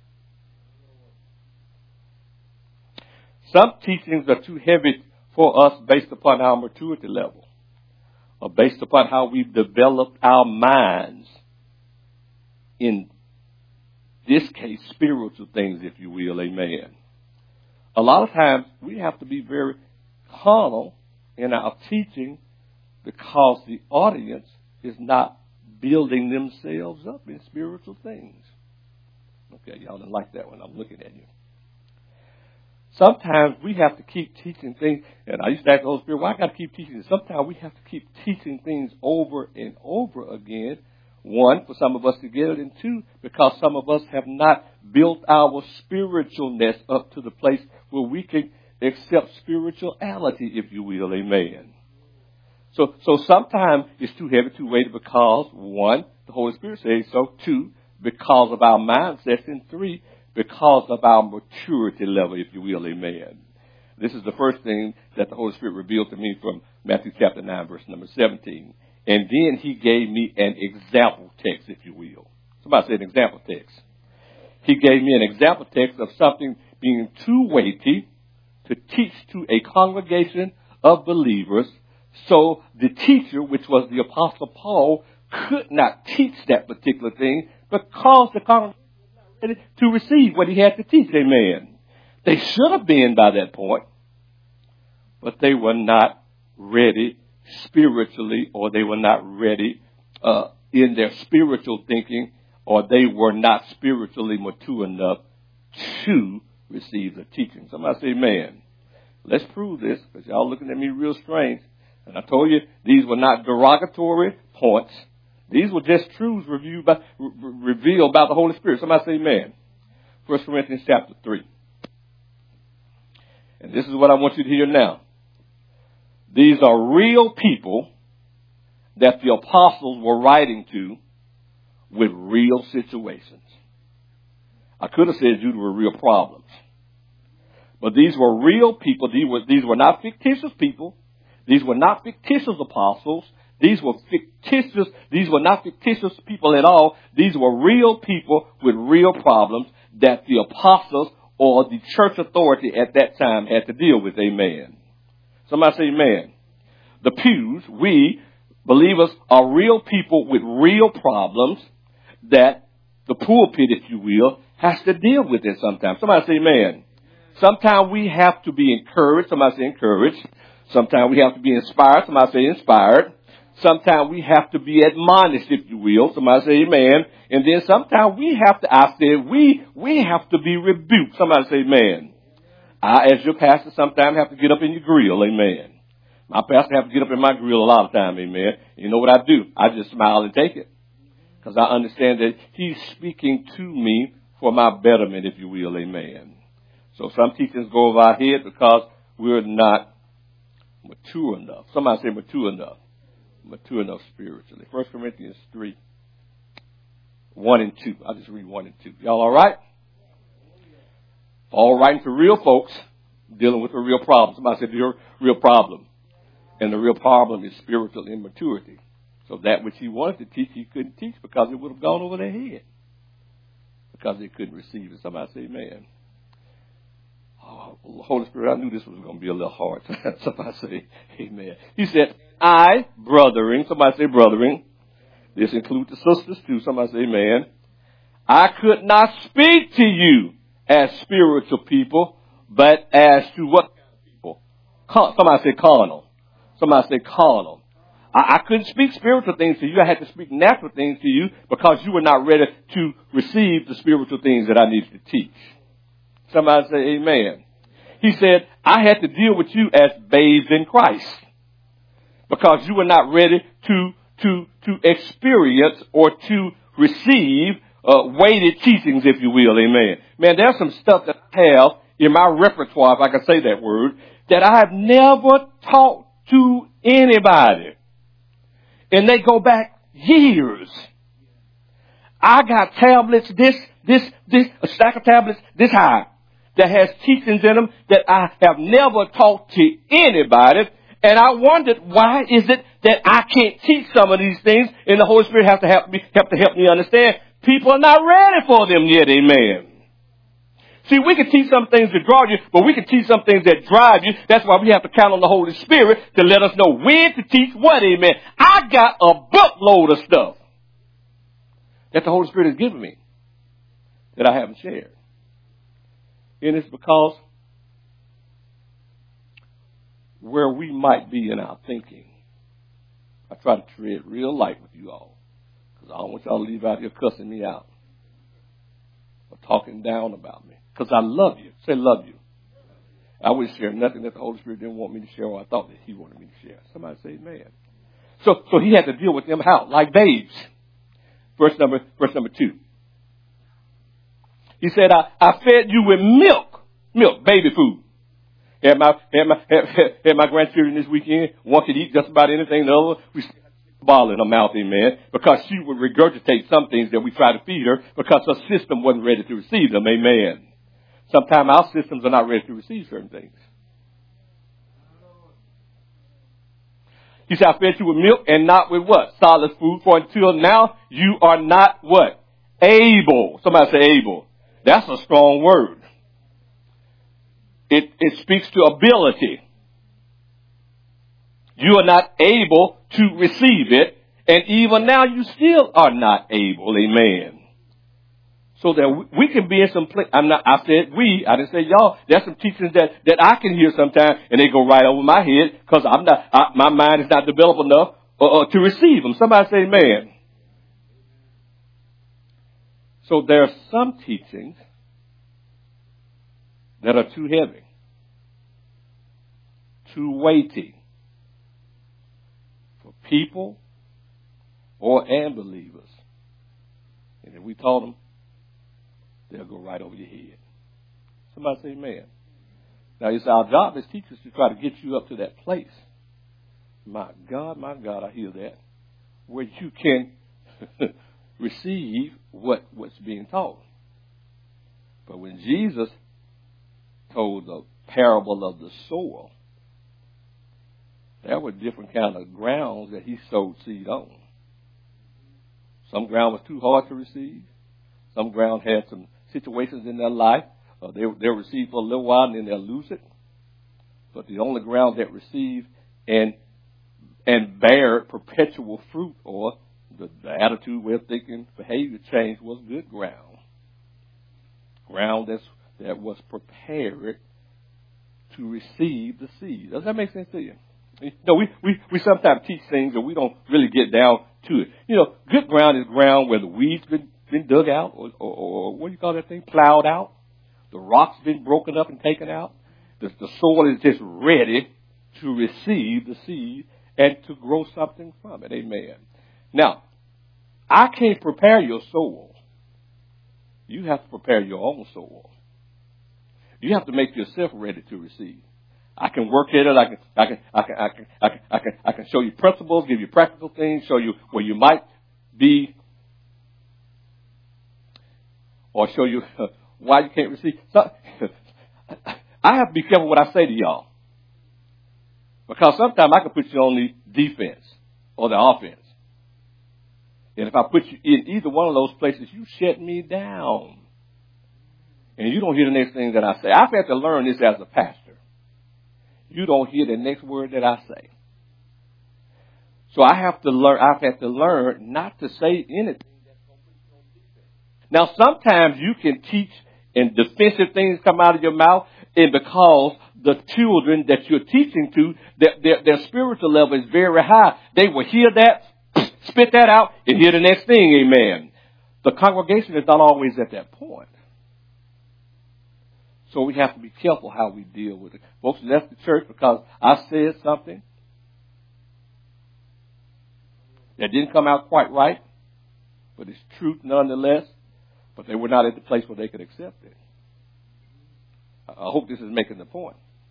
Speaker 2: Some teachings are too heavy for us based upon our maturity level, or based upon how we've developed our minds in this case, spiritual things, if you will, amen. A lot of times we have to be very carnal in our teaching because the audience is not building themselves up in spiritual things. Okay, y'all didn't like that when I'm looking at you. Sometimes we have to keep teaching things, and I used to ask the Holy Spirit, why I got to keep teaching this? Sometimes we have to keep teaching things over and over again. One, for some of us to get it, and two, because some of us have not built our spiritualness up to the place where we can accept spirituality, if you will, amen. So sometimes it's too heavy, too weighty because, one, the Holy Spirit says so, two, because of our mindsets, and three, because of our maturity level, if you will, amen. This is the first thing that the Holy Spirit revealed to me from Matthew chapter 9, verse number 17. And then he gave me an example text, if you will. Somebody say an example text. He gave me an example text of something being too weighty to teach to a congregation of believers. So the teacher, which was the Apostle Paul, could not teach that particular thing because the congregation was not ready to receive what he had to teach. Amen. They should have been by that point, but they were not ready spiritually, or they were not ready in their spiritual thinking, or they were not spiritually mature enough to receive the teaching. Somebody say amen. Let's prove this, because y'all looking at me real strange. And I told you, these were not derogatory points. These were just truths revealed by the Holy Spirit. Somebody say amen. 1 Corinthians chapter 3. And this is what I want you to hear now. These are real people that the apostles were writing to with real situations. I could have said due to real problems. But these were real people. These were not fictitious people. These were not fictitious apostles. These were not fictitious people at all. These were real people with real problems that the apostles or the church authority at that time had to deal with. Amen. Somebody say amen. The pews, we, believers, are real people with real problems that the pulpit, if you will, has to deal with it sometimes. Somebody say amen. Sometimes we have to be encouraged. Somebody say encouraged. Sometimes we have to be inspired. Somebody say inspired. Sometimes we have to be admonished, if you will. Somebody say amen. And then sometimes we have to be rebuked. Somebody say amen. I, as your pastor, sometimes have to get up in your grill, amen. My pastor have to get up in my grill a lot of time, amen. You know what I do? I just smile and take it. Because I understand that he's speaking to me for my betterment, if you will, amen. So some teachings go over our head because we're not mature enough. Somebody say mature enough. Mature enough spiritually. 1 Corinthians 3, 1 and 2. I'll just read 1 and 2. Y'all all right? All writing to real folks dealing with a real problem. Somebody said real problem. And the real problem is spiritual immaturity. So that which he wanted to teach, he couldn't teach because it would have gone over their head. Because they couldn't receive it. Somebody say amen. Oh, Holy Spirit, I knew this was going to be a little hard. Somebody say amen. He said, I, brothering, somebody say brothering. This includes the sisters too. Somebody say amen. I could not speak to you as spiritual people, but as to what people? Somebody say carnal. Somebody say carnal. I couldn't speak spiritual things to you. I had to speak natural things to you because you were not ready to receive the spiritual things that I needed to teach. Somebody say amen. He said, I had to deal with you as babes in Christ because you were not ready to experience or to receive weighted teachings, if you will. Amen. Man, there's some stuff that I have in my repertoire, if I can say that word, that I have never taught to anybody. And they go back years. I got tablets, a stack of tablets this high that has teachings in them that I have never taught to anybody. And I wondered, why is it that I can't teach some of these things? And the Holy Spirit has to help me understand. People are not ready for them yet. Amen. See, we can teach some things that draw you, but we can teach some things that drive you. That's why we have to count on the Holy Spirit to let us know when to teach what. Amen. I got a bookload of stuff that the Holy Spirit has given me that I haven't shared. And it's because where we might be in our thinking, I try to tread real light with you all, because I don't want y'all to leave out here cussing me out or talking down about me, because I love you. Say love you. I wouldn't share nothing that the Holy Spirit didn't want me to share, or I thought that he wanted me to share. Somebody say amen. So he had to deal with them how? Like babes. Verse number 2. He said, I fed you with milk, baby food. Had my grandchildren this weekend. One could eat just about anything. The other, we still had a ball in her mouth, amen. Because she would regurgitate some things that we try to feed her because her system wasn't ready to receive them, amen. Sometimes our systems are not ready to receive certain things. He said, I fed you with milk and not with what? Solid food. For until now, you are not what? Able. Somebody say able. That's a strong word. It speaks to ability. You are not able to receive it. And even now, you still are not able. Amen. So that we can be in some place. I said we, I didn't say y'all. There's some teachings that I can hear sometimes and they go right over my head because my mind is not developed enough to receive them. Somebody say amen. So there are some teachings that are too heavy, too weighty for people and believers. And if we taught them, they'll go right over your head. Somebody say amen. Now, it's our job as teachers to try to get you up to that place. My God, I hear that. Where you can receive what's being taught. But when Jesus told the parable of the sower, there were different kind of grounds that he sowed seed on. Some ground was too hard to receive. Some ground had some situations in their life. They'll receive for a little while and then they'll lose it. But the only ground that received and bear perpetual fruit, or the attitude, way of thinking, behavior change, was good ground. Ground that was prepared to receive the seed. Does that make sense to you? You know, we sometimes teach things and we don't really get down to it. You know, good ground is ground where the weeds been dug out, or what do you call that thing? Plowed out. The rock's been broken up and taken out. The soil is just ready to receive the seed and to grow something from it. Amen. Now, I can't prepare your soul. You have to prepare your own soul. You have to make yourself ready to receive. I can work at it. I can show you principles, give you practical things, show you where you might be, or show you why you can't receive. So, I have to be careful what I say to y'all. Because sometimes I can put you on the defense or the offense. And if I put you in either one of those places, you shut me down. And you don't hear the next thing that I say. I've had to learn this as a pastor. You don't hear the next word that I say. So I've had to learn not to say anything that's going to put you on defense. Now, sometimes you can teach and defensive things come out of your mouth, and because the children that you're teaching to, their spiritual level is very high, they will hear that, spit that out, and hear the next thing, amen. The congregation is not always at that point. So we have to be careful how we deal with it. Folks left the church because I said something that didn't come out quite right, but it's truth nonetheless. But they were not at the place where they could accept it. I hope this is making the point.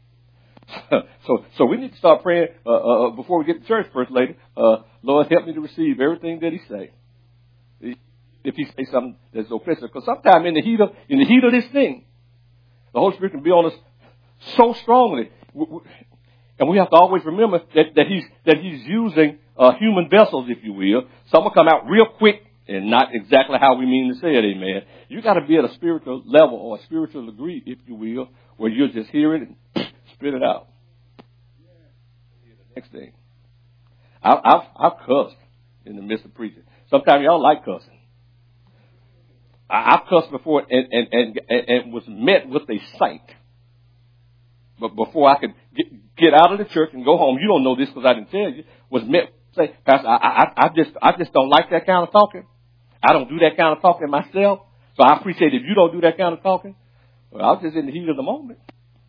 Speaker 2: So we need to start praying before we get to church, First Lady. Lord, help me to receive everything that He say. If He say something that's offensive, because sometimes in the heat of this thing, the Holy Spirit can be on us so strongly, and we have to always remember that He's using human vessels, if you will. Some will come out real quick. And not exactly how we mean to say it, amen. You got to be at a spiritual level or a spiritual degree, if you will, where you'll just hear it and spit it out. The next thing. I've cussed in the midst of preaching. Sometimes y'all like cussing. I've cussed before and was met with a sight. But before I could get out of the church and go home, you don't know this because I didn't tell you, was met, say, Pastor, I just don't like that kind of talking. I don't do that kind of talking myself. So I appreciate if you don't do that kind of talking. Well, I was just in the heat of the moment.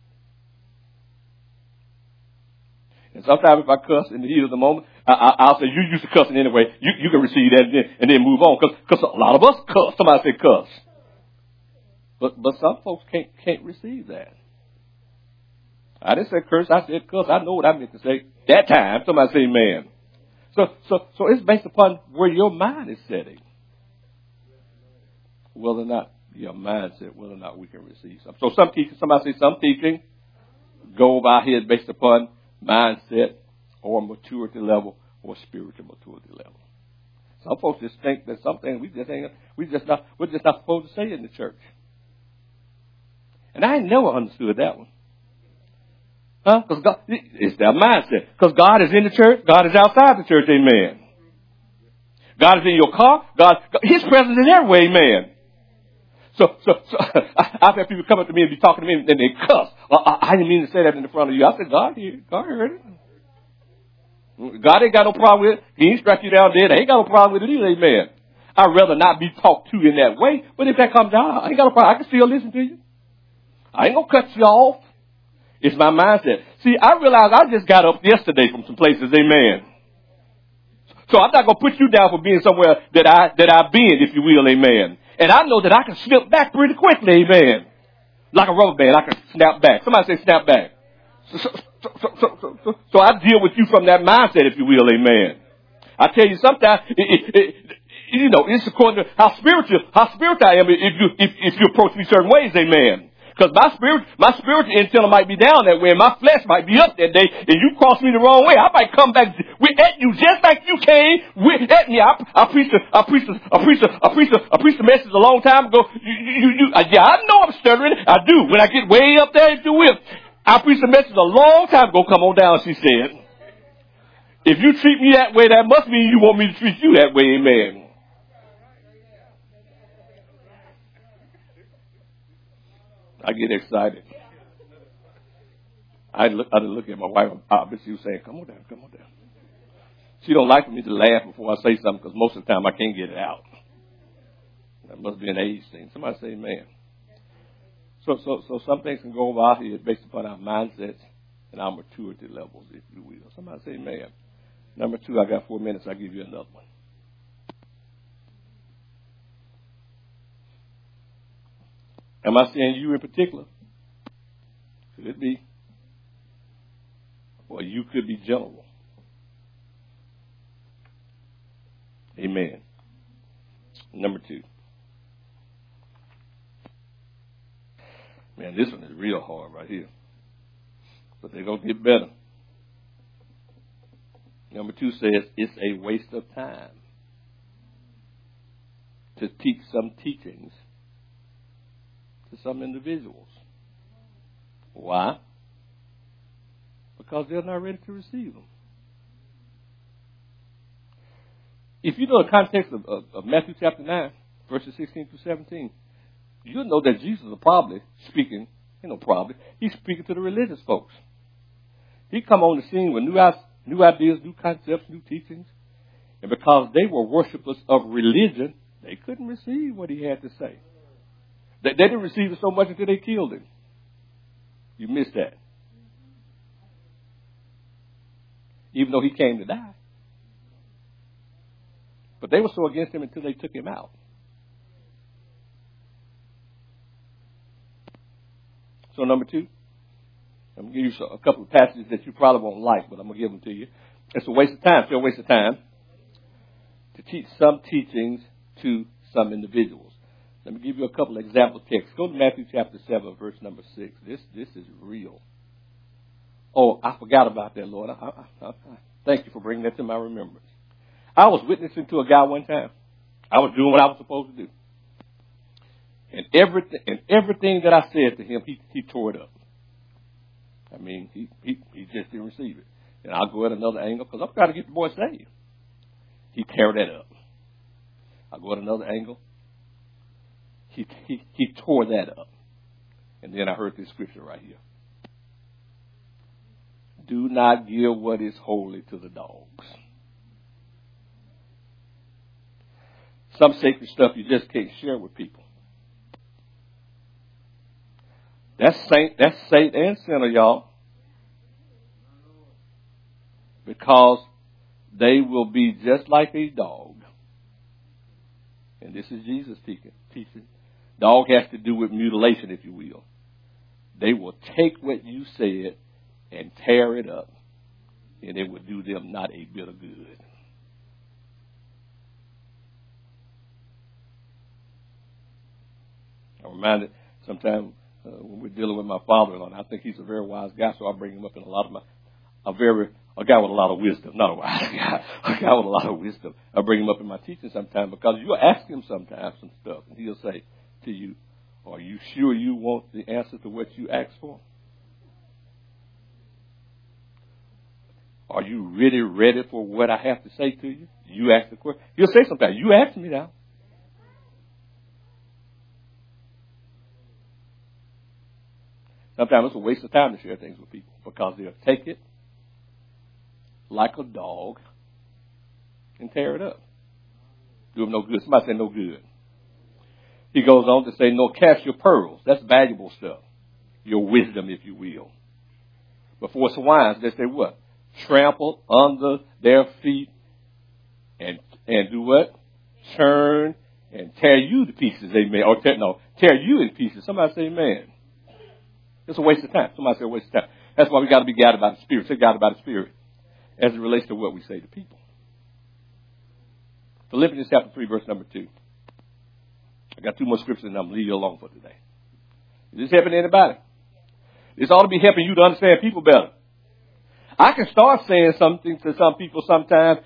Speaker 2: And sometimes if I cuss in the heat of the moment, I'll say, you used to cussing anyway. You can receive that and then move on. Because a lot of us cuss. Somebody say cuss. But some folks can't receive that. I didn't say curse. I said cuss. I know what I meant to say. That time, somebody say amen. So it's based upon where your mind is setting. Whether or not your mindset, whether or not we can receive something. So somebody say some teaching go over here based upon mindset or maturity level or spiritual maturity level. Some folks just think that something we're just not supposed to say in the church. And I ain't never understood that one. Huh? Because God, it's their mindset. Because God is in the church, God is outside the church, amen. God is in your car, God His presence is everywhere, amen. So I've had people come up to me and be talking to me and they cuss. I didn't mean to say that in the front of you. I said, God heard it. God ain't got no problem with it. He ain't struck you down dead. I ain't got no problem with it either, amen. I'd rather not be talked to in that way. But if that comes out, I ain't got no problem. I can still listen to you. I ain't going to cut you off. It's my mindset. See, I realized I just got up yesterday from some places, amen. So I'm not going to put you down for being somewhere that I've been, if you will, amen. And I know that I can slip back pretty quickly, amen. Like a rubber band, I can snap back. Somebody say snap back. So I deal with you from that mindset, if you will, amen. I tell you, sometimes, it's according to how spiritual I am if you approach me certain ways, amen. Because my spiritual antenna might be down that way, and my flesh might be up that day, and you cross me the wrong way. I might come back at you just like you came at me. I preached the message a long time ago. I know I'm stuttering. I do. When I get way up there, if you will, I preached the message a long time ago. Come on down, she said. If you treat me that way, that must mean you want me to treat you that way, amen. I get excited. I look at my wife, but she was saying, come on down. She don't like me to laugh before I say something because most of the time I can't get it out. That must be an age thing. Somebody say amen. So some things can go over our head based upon our mindsets and our maturity levels, if you will. Somebody say amen. Number 2, I got 4 minutes. I'll give you another one. Am I saying you in particular? Could it be? Or you could be general. Amen. Number 2. Man, this one is real hard right here. But they're going to get better. Number 2 says it's a waste of time to teach some teachings to some individuals. Why? Because they're not ready to receive them. If you know the context of Matthew chapter 9, verses 16 through 17, you'll know that Jesus is probably speaking, he's speaking to the religious folks. He come on the scene with new ideas, new concepts, new teachings. And because they were worshipers of religion, they couldn't receive what he had to say. They didn't receive it so much until they killed him. You missed that. Even though he came to die. But they were so against him until they took him out. So number 2, I'm going to give you a couple of passages that you probably won't like, but I'm going to give them to you. It's a waste of time, still a waste of time, to teach some teachings to some individuals. Let me give you a couple of example texts. Go to Matthew chapter 7, verse number 6. This is real. Oh, I forgot about that, Lord. I thank you for bringing that to my remembrance. I was witnessing to a guy one time. I was doing what I was supposed to do. And everything that I said to him, he tore it up. I mean, he just didn't receive it. And I'll go at another angle because I'm trying to get the boy saved. He tear that up. I'll go at another angle. He tore that up. And then I heard this scripture right here. Do not give what is holy to the dogs. Some sacred stuff you just can't share with people. That's saint and sinner, y'all. Because they will be just like a dog. And this is Jesus teaching. Dog has to do with mutilation, if you will. They will take what you said and tear it up. And it will do them not a bit of good. I'm reminded sometimes when we're dealing with my father-in-law, and I think he's a very wise guy, so I bring him up in a lot of a guy with a lot of wisdom, not a wise guy, a guy with a lot of wisdom. I bring him up in my teaching sometimes because you'll ask him sometimes some stuff, and he'll say to you, are you sure you want the answer to what you asked for? Are you really ready for what I have to say to you? You ask the question. He'll say sometimes, you ask me now. Sometimes it's a waste of time to share things with people because they'll take it like a dog and tear it up. Do them no good. Somebody say no good. He goes on to say, no, cast your pearls. That's valuable stuff. Your wisdom, if you will. Before swines, they say what? Trample under their feet and do what? Churn and tear you to pieces, amen. Or tear you in pieces. Somebody say amen. It's a waste of time. Somebody say a waste of time. That's why we got to be guided by the Spirit. Say guided by the Spirit as it relates to what we say to people. Philippians chapter 3, verse number 2. I got 2 more scriptures and I'm going to leave you alone for today. Is this helping anybody? This ought to be helping you to understand people better. I can start saying something to some people sometimes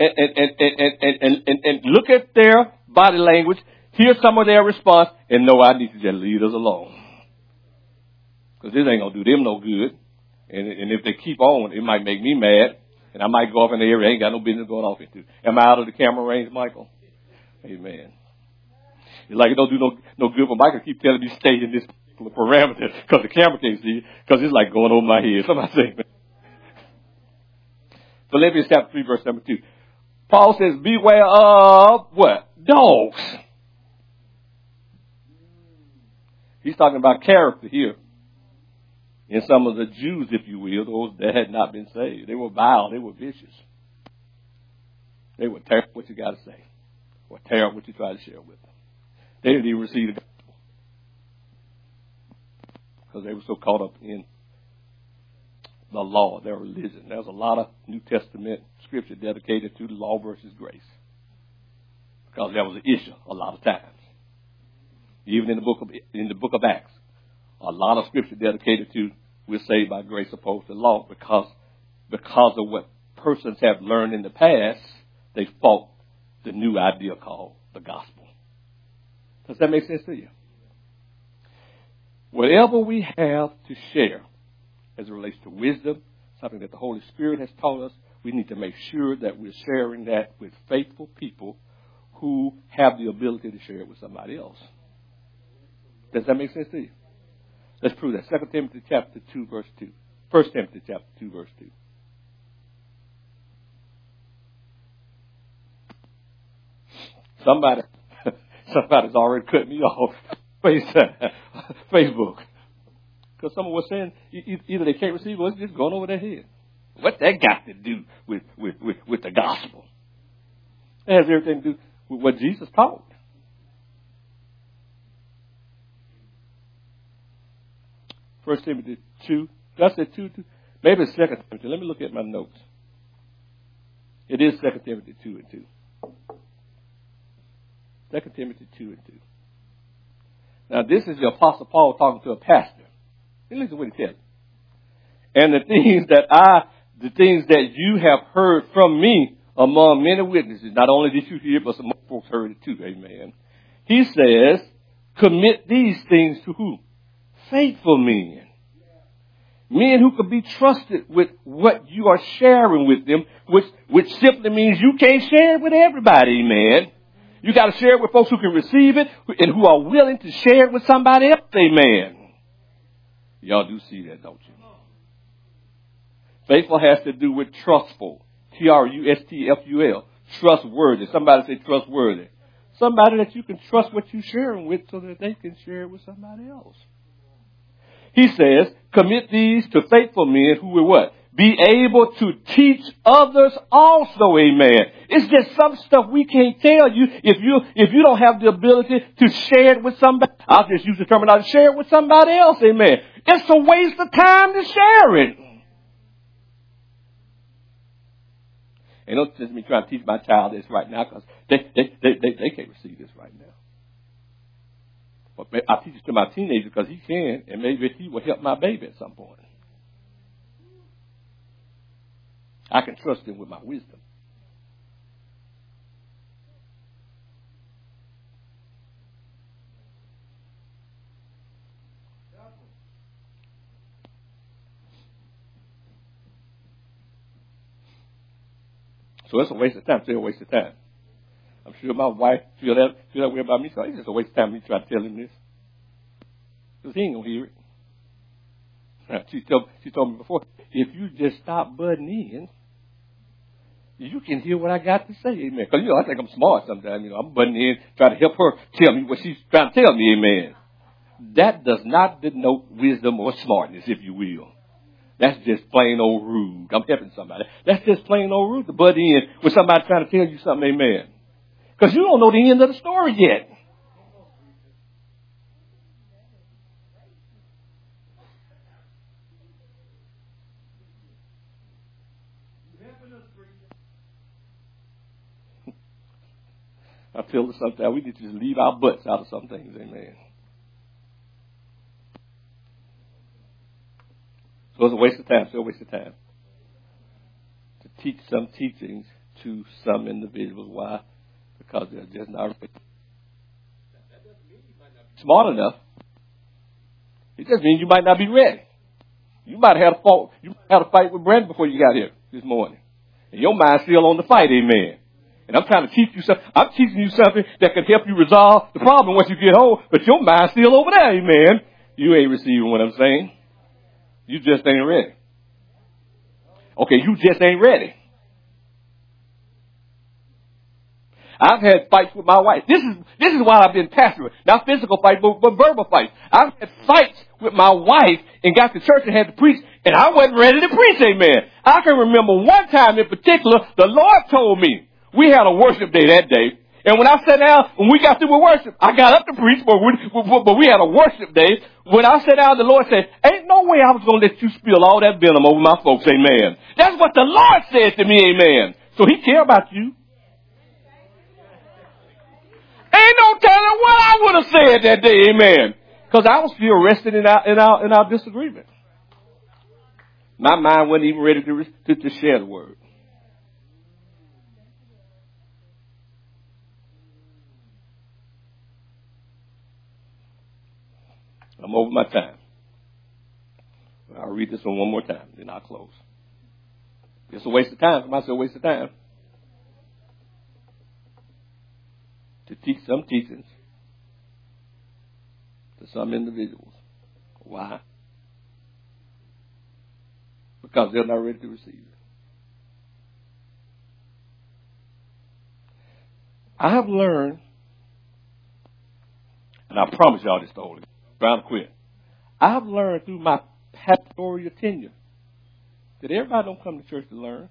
Speaker 2: and look at their body language, hear some of their response, and know I need to just leave us alone. Because this ain't going to do them no good. And if they keep on, it might make me mad. And I might go off in the area I ain't got no business going off into. Am I out of the camera range, Michael? Amen. It's like it don't do no good for Michael to keep telling me stay in this parameter because the camera can't see it because it's like going over my head. Somebody say, man. Philippians chapter 3, verse number 2. Paul says, beware of what? Dogs. He's talking about character here. And some of the Jews, if you will, those that had not been saved. They were vile. They were vicious. They would tear up what you got to say. Or tear up what you try to share with them. They didn't even receive the gospel. Because they were so caught up in the law, their religion. There's a lot of New Testament scripture dedicated to the law versus grace. Because that was an issue a lot of times. Even in the book of Acts. A lot of scripture dedicated to we're saved by grace opposed to law because of what persons have learned in the past, they fought the new idea called the gospel. Does that make sense to you? Whatever we have to share as it relates to wisdom, something that the Holy Spirit has taught us, we need to make sure that we're sharing that with faithful people who have the ability to share it with somebody else. Does that make sense to you? Let's prove that. 2 Timothy chapter 2, verse 2. 1 Timothy chapter 2, verse 2. Somebody's already cut me off Facebook. Because someone was saying either they can't receive it or it's just going over their head. What's that got to do with the gospel? It has everything to do with what Jesus taught. First Timothy 2. Did I say 2? Maybe it's 2 Timothy. Let me look at my notes. It is 2 Timothy 2 and 2. 2 Timothy 2 and 2. Now, this is the Apostle Paul talking to a pastor. And listen to what he says. And the things that you have heard from me among many witnesses, not only did you hear, but some more folks heard it too. Amen. He says, commit these things to who? Faithful men. Men who can be trusted with what you are sharing with them, which simply means you can't share it with everybody, amen. You got to share it with folks who can receive it and who are willing to share it with somebody else, amen. Y'all do see that, don't you? Faithful has to do with trustful. Trustful. Trustworthy. Somebody say trustworthy. Somebody that you can trust what you're sharing with so that they can share it with somebody else. He says, commit these to faithful men who will what? Be able to teach others also, amen. It's just some stuff we can't tell you if you don't have the ability to share it with somebody. I'll just use the terminology, share it with somebody else, amen. It's a waste of time to share it. And don't just me trying to teach my child this right now because they can't receive this right now. But I teach it to my teenager because he can, and maybe he will help my baby at some point. I can trust him with my wisdom. So it's a waste of time. Still a waste of time. I'm sure my wife feel that way about me. So it's just a waste of time me trying to tell him this. Because he ain't going to hear it. She told me before, if you just stop butting in, you can hear what I got to say, amen. Because, I think I'm smart sometimes. I'm butting in, trying to help her tell me what she's trying to tell me, amen. That does not denote wisdom or smartness, if you will. That's just plain old rude. I'm helping somebody. That's just plain old rude to butt in with somebody trying to tell you something, amen. Because you don't know the end of the story yet. I feel that sometimes we need to just leave our butts out of some things, amen. So it's a waste of time, still a waste of time. To teach some teachings to some individuals. Why? Because they're just not ready. That doesn't mean you might not be smart enough. It just means you might not be ready. You might have had a fight with Brandon before you got here this morning. And your mind's still on the fight, amen. And I'm trying to teach you something. I'm teaching you something that can help you resolve the problem once you get home. But your mind's still over there, amen. You ain't receiving what I'm saying. You just ain't ready. Okay, you just ain't ready. I've had fights with my wife. This is why I've been pastoring. Not physical fights, but verbal fights. I've had fights with my wife and got to church and had to preach, and I wasn't ready to preach, amen. I can remember one time in particular, the Lord told me, we had a worship day that day, and when I sat down, when we got through with worship, I got up to preach, but we had a worship day. When I sat down, the Lord said, ain't no way I was going to let you spill all that venom over my folks, amen. That's what the Lord said to me, amen. So he care about you. Ain't no telling what I would have said that day, amen. Because I was still resting in our disagreement. My mind wasn't even ready to share the word. I'm over my time. I'll read this one more time, then I'll close. It's a waste of time. Somebody said a waste of time. To teach some teachings to some individuals. Why? Because they're not ready to receive it. I have learned, and I promise y'all this, Holy Brown quit. I have learned through my pastoral tenure that everybody don't come to church to learn.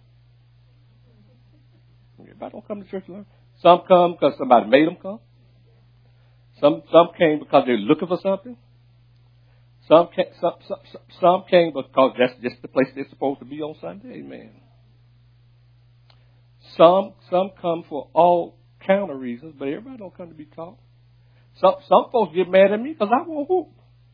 Speaker 2: Everybody don't come to church to learn. Some come because somebody made them come. Some came because they're looking for something. Some came because that's just the place they're supposed to be on Sunday. Amen. Some come for all kind of reasons, but everybody don't come to be taught. Some folks get mad at me because I won't hoop.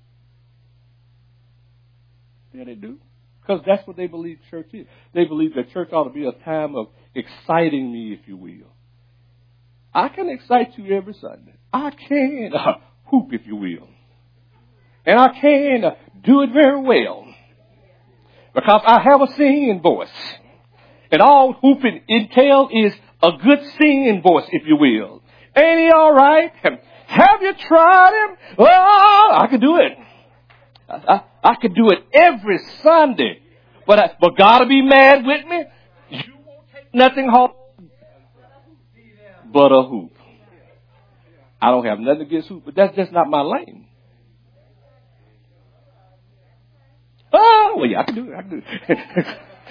Speaker 2: Yeah, they do. Because that's what they believe church is. They believe that church ought to be a time of exciting me, if you will. I can excite you every Sunday. I can hoop, if you will. And I can do it very well. Because I have a singing voice. And all hooping entails is a good singing voice, if you will. Ain't he all right? Have you tried him? Oh, I can do it. I could do it every Sunday. But God will be mad with me. You won't take nothing home but a hoop. I don't have nothing against hoop, but that's just not my lane. Oh, well, yeah, I can do it.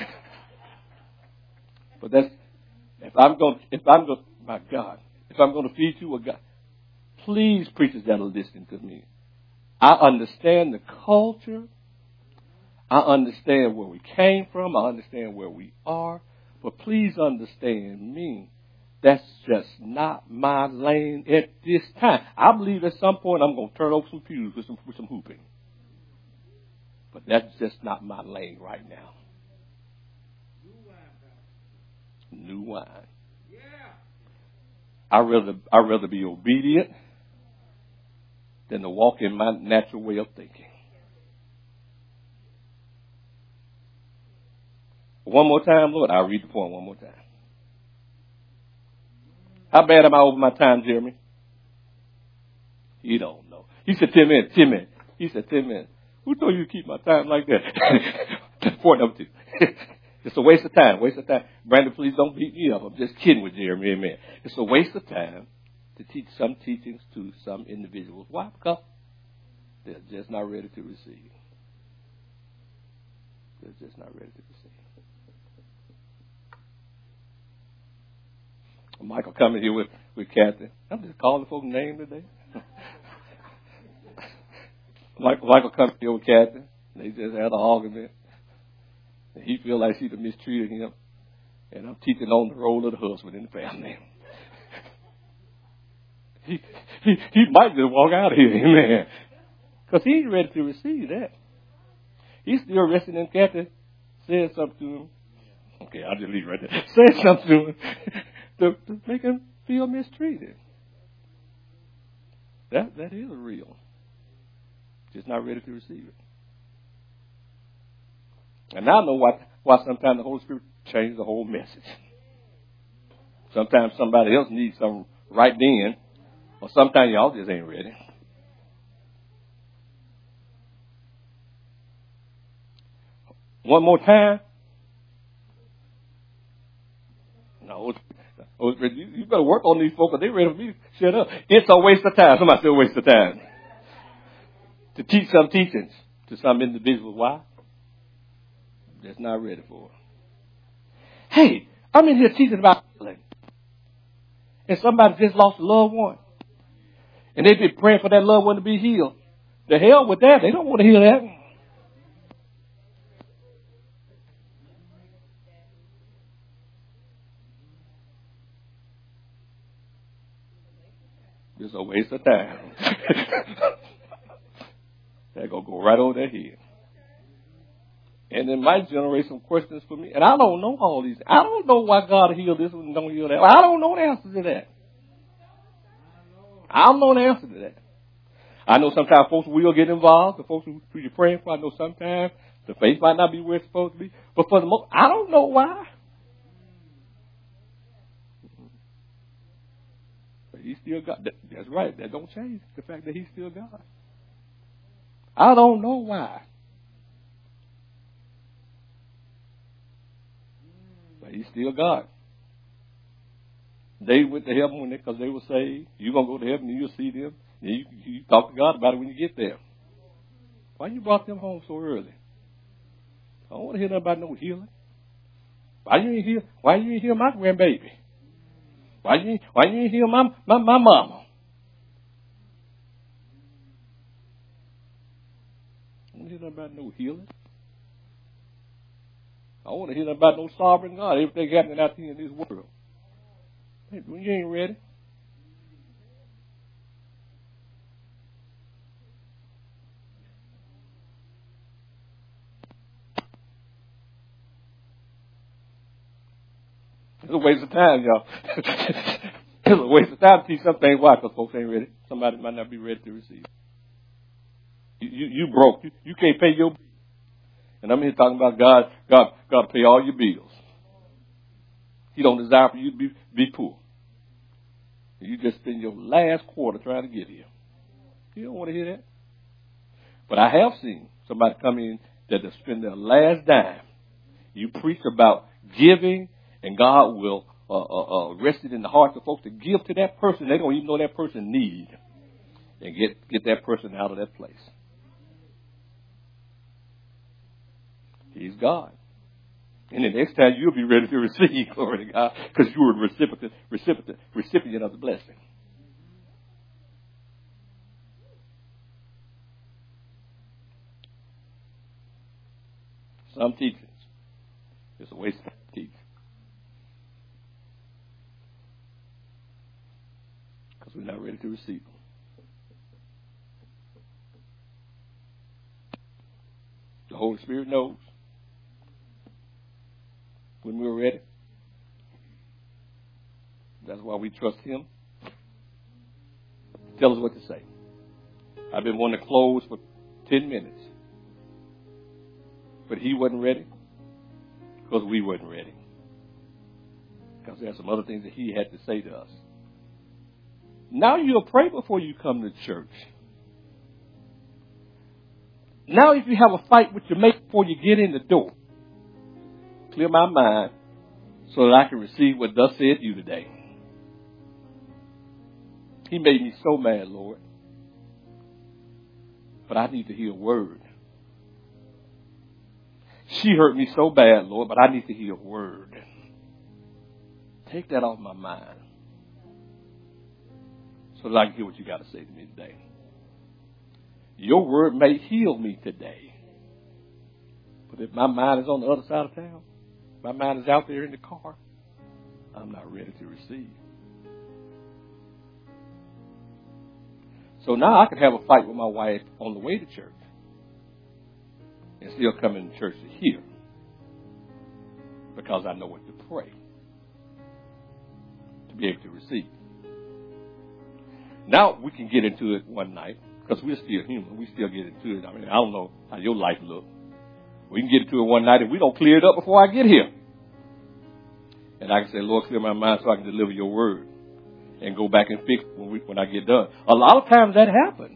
Speaker 2: But that's, if I'm going, my God, if I'm going to feed you a God, please, preachers that are listening to me, I understand the culture. I understand where we came from. I understand where we are. But please understand me. That's just not my lane at this time. I believe at some point I'm going to turn over some pews with some hooping. But that's just not my lane right now. New wine. Yeah. I'd rather be obedient than to walk in my natural way of thinking. One more time, Lord. I'll read the poem one more time. How bad am I over my time, Jeremy? You don't know. He said 10 minutes, 10 minutes. He said 10 minutes. Who told you to keep my time like that? Point number 2. It's a waste of time, Brandon, please don't beat me up. I'm just kidding with Jeremy, amen. It's a waste of time to teach some teachings to some individuals. Why? Because they're just not ready to receive. They're just not ready to receive. Michael coming here with Kathy. I'm just calling folks' name today. Michael coming here with Kathy. They just had an argument. And he feels like she mistreated him. And I'm teaching on the role of the husband in the family. He might just walk out of here, amen. Because he ain't ready to receive that. He's still resting in Kathy. Said something to him. Okay, I'll just leave it right there. Said something to him to make him feel mistreated. That is real. Just not ready to receive it. And I know why sometimes the Holy Spirit changes the whole message. Sometimes somebody else needs something right then, or sometimes y'all just ain't ready. One more time. No, you better work on these folks. They ready for me to shut up. It's a waste of time. Somebody say a waste of time. To teach some teachings to some individuals. Why? That's not ready for it. Hey, I'm in here teaching about healing. And somebody just lost a loved one. And they've been praying for that loved one to be healed. The hell with that. They don't want to hear that. It's a waste of time. They're going to go right over their head. And it might generate some questions for me. And I don't know all these. I don't know why God healed this one and don't heal that. I don't know the answer to that. I don't know the answer to that. I know sometimes folks will get involved, the folks who you're praying for. I know sometimes the faith might not be where it's supposed to be. But for the most, I don't know why. But he's still God. That's right. That don't change the fact that he's still God. I don't know why. But he's still God. They went to heaven because they were saved. You're going to go to heaven and you'll see them. And you talk to God about it when you get there. Why you brought them home so early? I don't want to hear nothing about no healing. Why you ain't heal my grandbaby? Why you ain't heal my mama? I don't want to hear nothing about no healing. I don't want to hear nothing about no sovereign God. Everything happening out here in this world. Hey, you ain't ready. It's a waste of time, y'all. It's a waste of time to teach something. Why? Because folks ain't ready. Somebody might not be ready to receive. You broke. You can't pay your bills. And I'm here talking about God pay all your bills. He don't desire for you to be poor. You just spend your last quarter trying to get here. You don't want to hear that. But I have seen somebody come in that will spend their last dime. You preach about giving, and God will rest it in the hearts of folks to give to that person. They don't even know that person needs, and get that person out of that place. He's God. And the next time you'll be ready to receive, glory to God, because you were the recipient of the blessing. Some teachings, it's a waste of time to teach. Because we're not ready to receive them. The Holy Spirit knows when we're ready. That's why we trust Him. Tell us what to say. I've been wanting to close for 10 minutes. But He wasn't ready because we wasn't ready. Because there are some other things that He had to say to us. Now you'll pray before you come to church. Now if you have a fight with your mate before you get in the door, clear my mind so that I can receive what thus said you today. He made me so mad, Lord. But I need to hear a word. She hurt me so bad, Lord, but I need to hear a word. Take that off my mind so that I can hear what you got to say to me today. Your word may heal me today. But if my mind is on the other side of town, my mind is out there in the car, I'm not ready to receive. So now I can have a fight with my wife on the way to church and still come into church to hear because I know what to pray to be able to receive. Now we can get into it one night because we're still human. We still get into it. I mean, I don't know how your life looks. We can get into it one night and we don't clear it up before I get here. And I can say, Lord, clear my mind so I can deliver your word and go back and fix it when I get done. A lot of times that happens.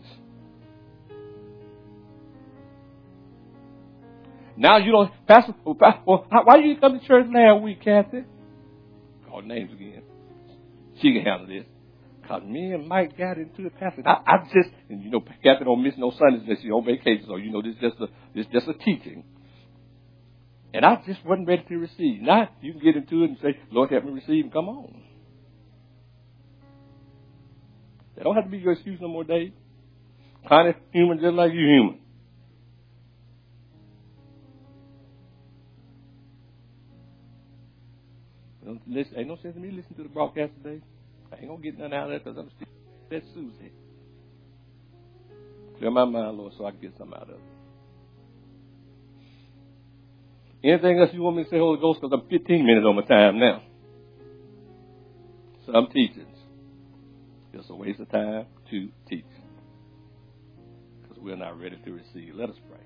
Speaker 2: Now you don't, Pastor, why you come to church last week, Kathy? Call names again. She can handle this. Because me and Mike got into it, Pastor. I just, and you know, Kathy don't miss no Sundays unless she's on vacation. So, you know, this is just a teaching. And I just wasn't ready to receive. Now you can get into it and say, Lord, help me receive and come on. They don't have to be your excuse no more, Dave. Kind of human just like you human. Ain't no sense in me listening to the broadcast today. I ain't going to get nothing out of that because I'm still that Susie. Clear my mind, Lord, so I can get something out of it. Anything else you want me to say, Holy Ghost? Because I'm 15 minutes on my time now. Some teachings. Just a waste of time to teach. we're not ready to receive. Let us pray.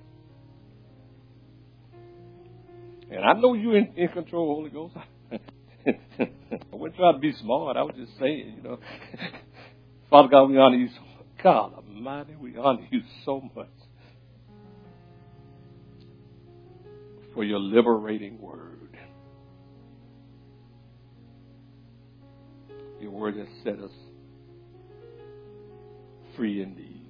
Speaker 2: And I know you're in control, Holy Ghost. I wasn't trying to be smart. I was just saying, you know. Father God, we honor you. God Almighty, we honor you so much for your liberating word. Your word has set us free indeed.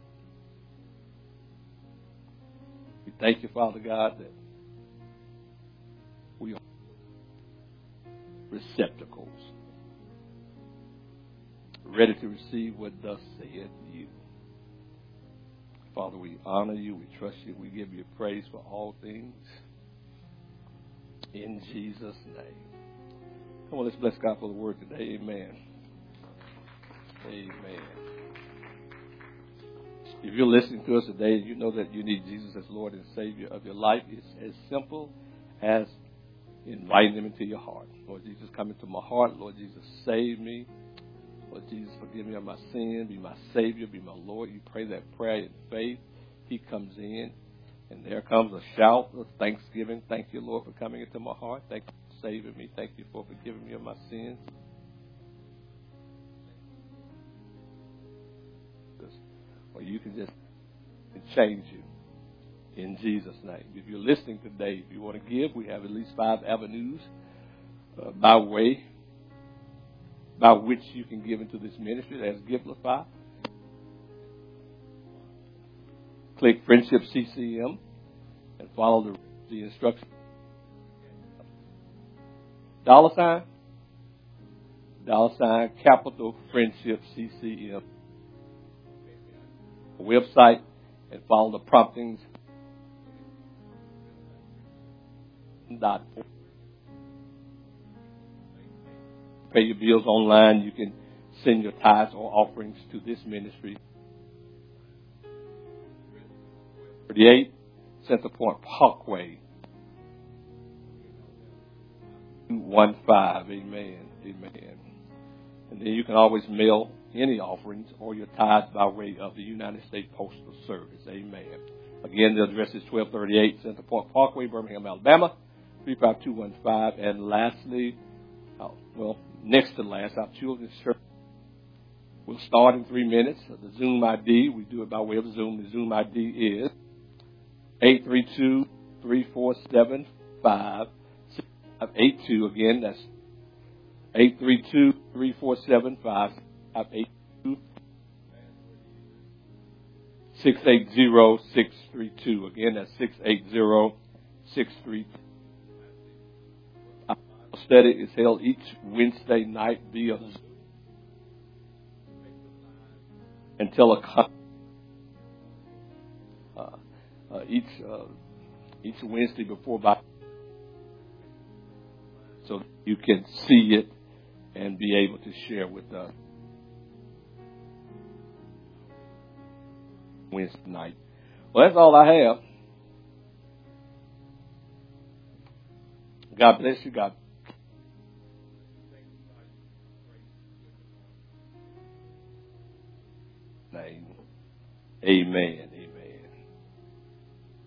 Speaker 2: We thank you, Father God, that we are receptacles, ready to receive what thus saith you. Father, we honor you, we trust you, we give you praise for all things. In Jesus' name. Come on, let's bless God for the word today. Amen. Amen. If you're listening to us today and you know that you need Jesus as Lord and Savior of your life, it's as simple as inviting him into your heart. Lord Jesus, come into my heart. Lord Jesus, save me. Lord Jesus, forgive me of my sin. Be my Savior. Be my Lord. You pray that prayer in faith. He comes in, and there comes a shout of thanksgiving. Thank you, Lord, for coming into my heart. Thank you for saving me. Thank you for forgiving me of my sins. Or you can just change you in Jesus' name. If you're listening today, if you want to give, we have at least 5 avenues by which you can give into this ministry. That's Givelify. Click Friendship CCM and follow the instructions. $, capital Friendship CCM. Website and follow the promptings. Pay your bills online. You can send your tithes or offerings to this ministry. 38 Center Point Parkway, 215. Amen. Amen. And then you can always mail any offerings or your tithes by way of the United States Postal Service. Amen. Again, the address is 1238 Center Point Parkway, Birmingham, Alabama, 35215. And lastly, next to last, our children's church will start in 3 minutes. The Zoom ID, we do it by way of Zoom. The Zoom ID is 832-347-5582. Again, that's 832-347-5582. 680-632. Again, that's 680-632. Our study is held each Wednesday night via Zoom until each Wednesday before Bible, so you can see it and be able to share with us Wednesday night. Well, that's all I have. God bless you. God. Name. Amen.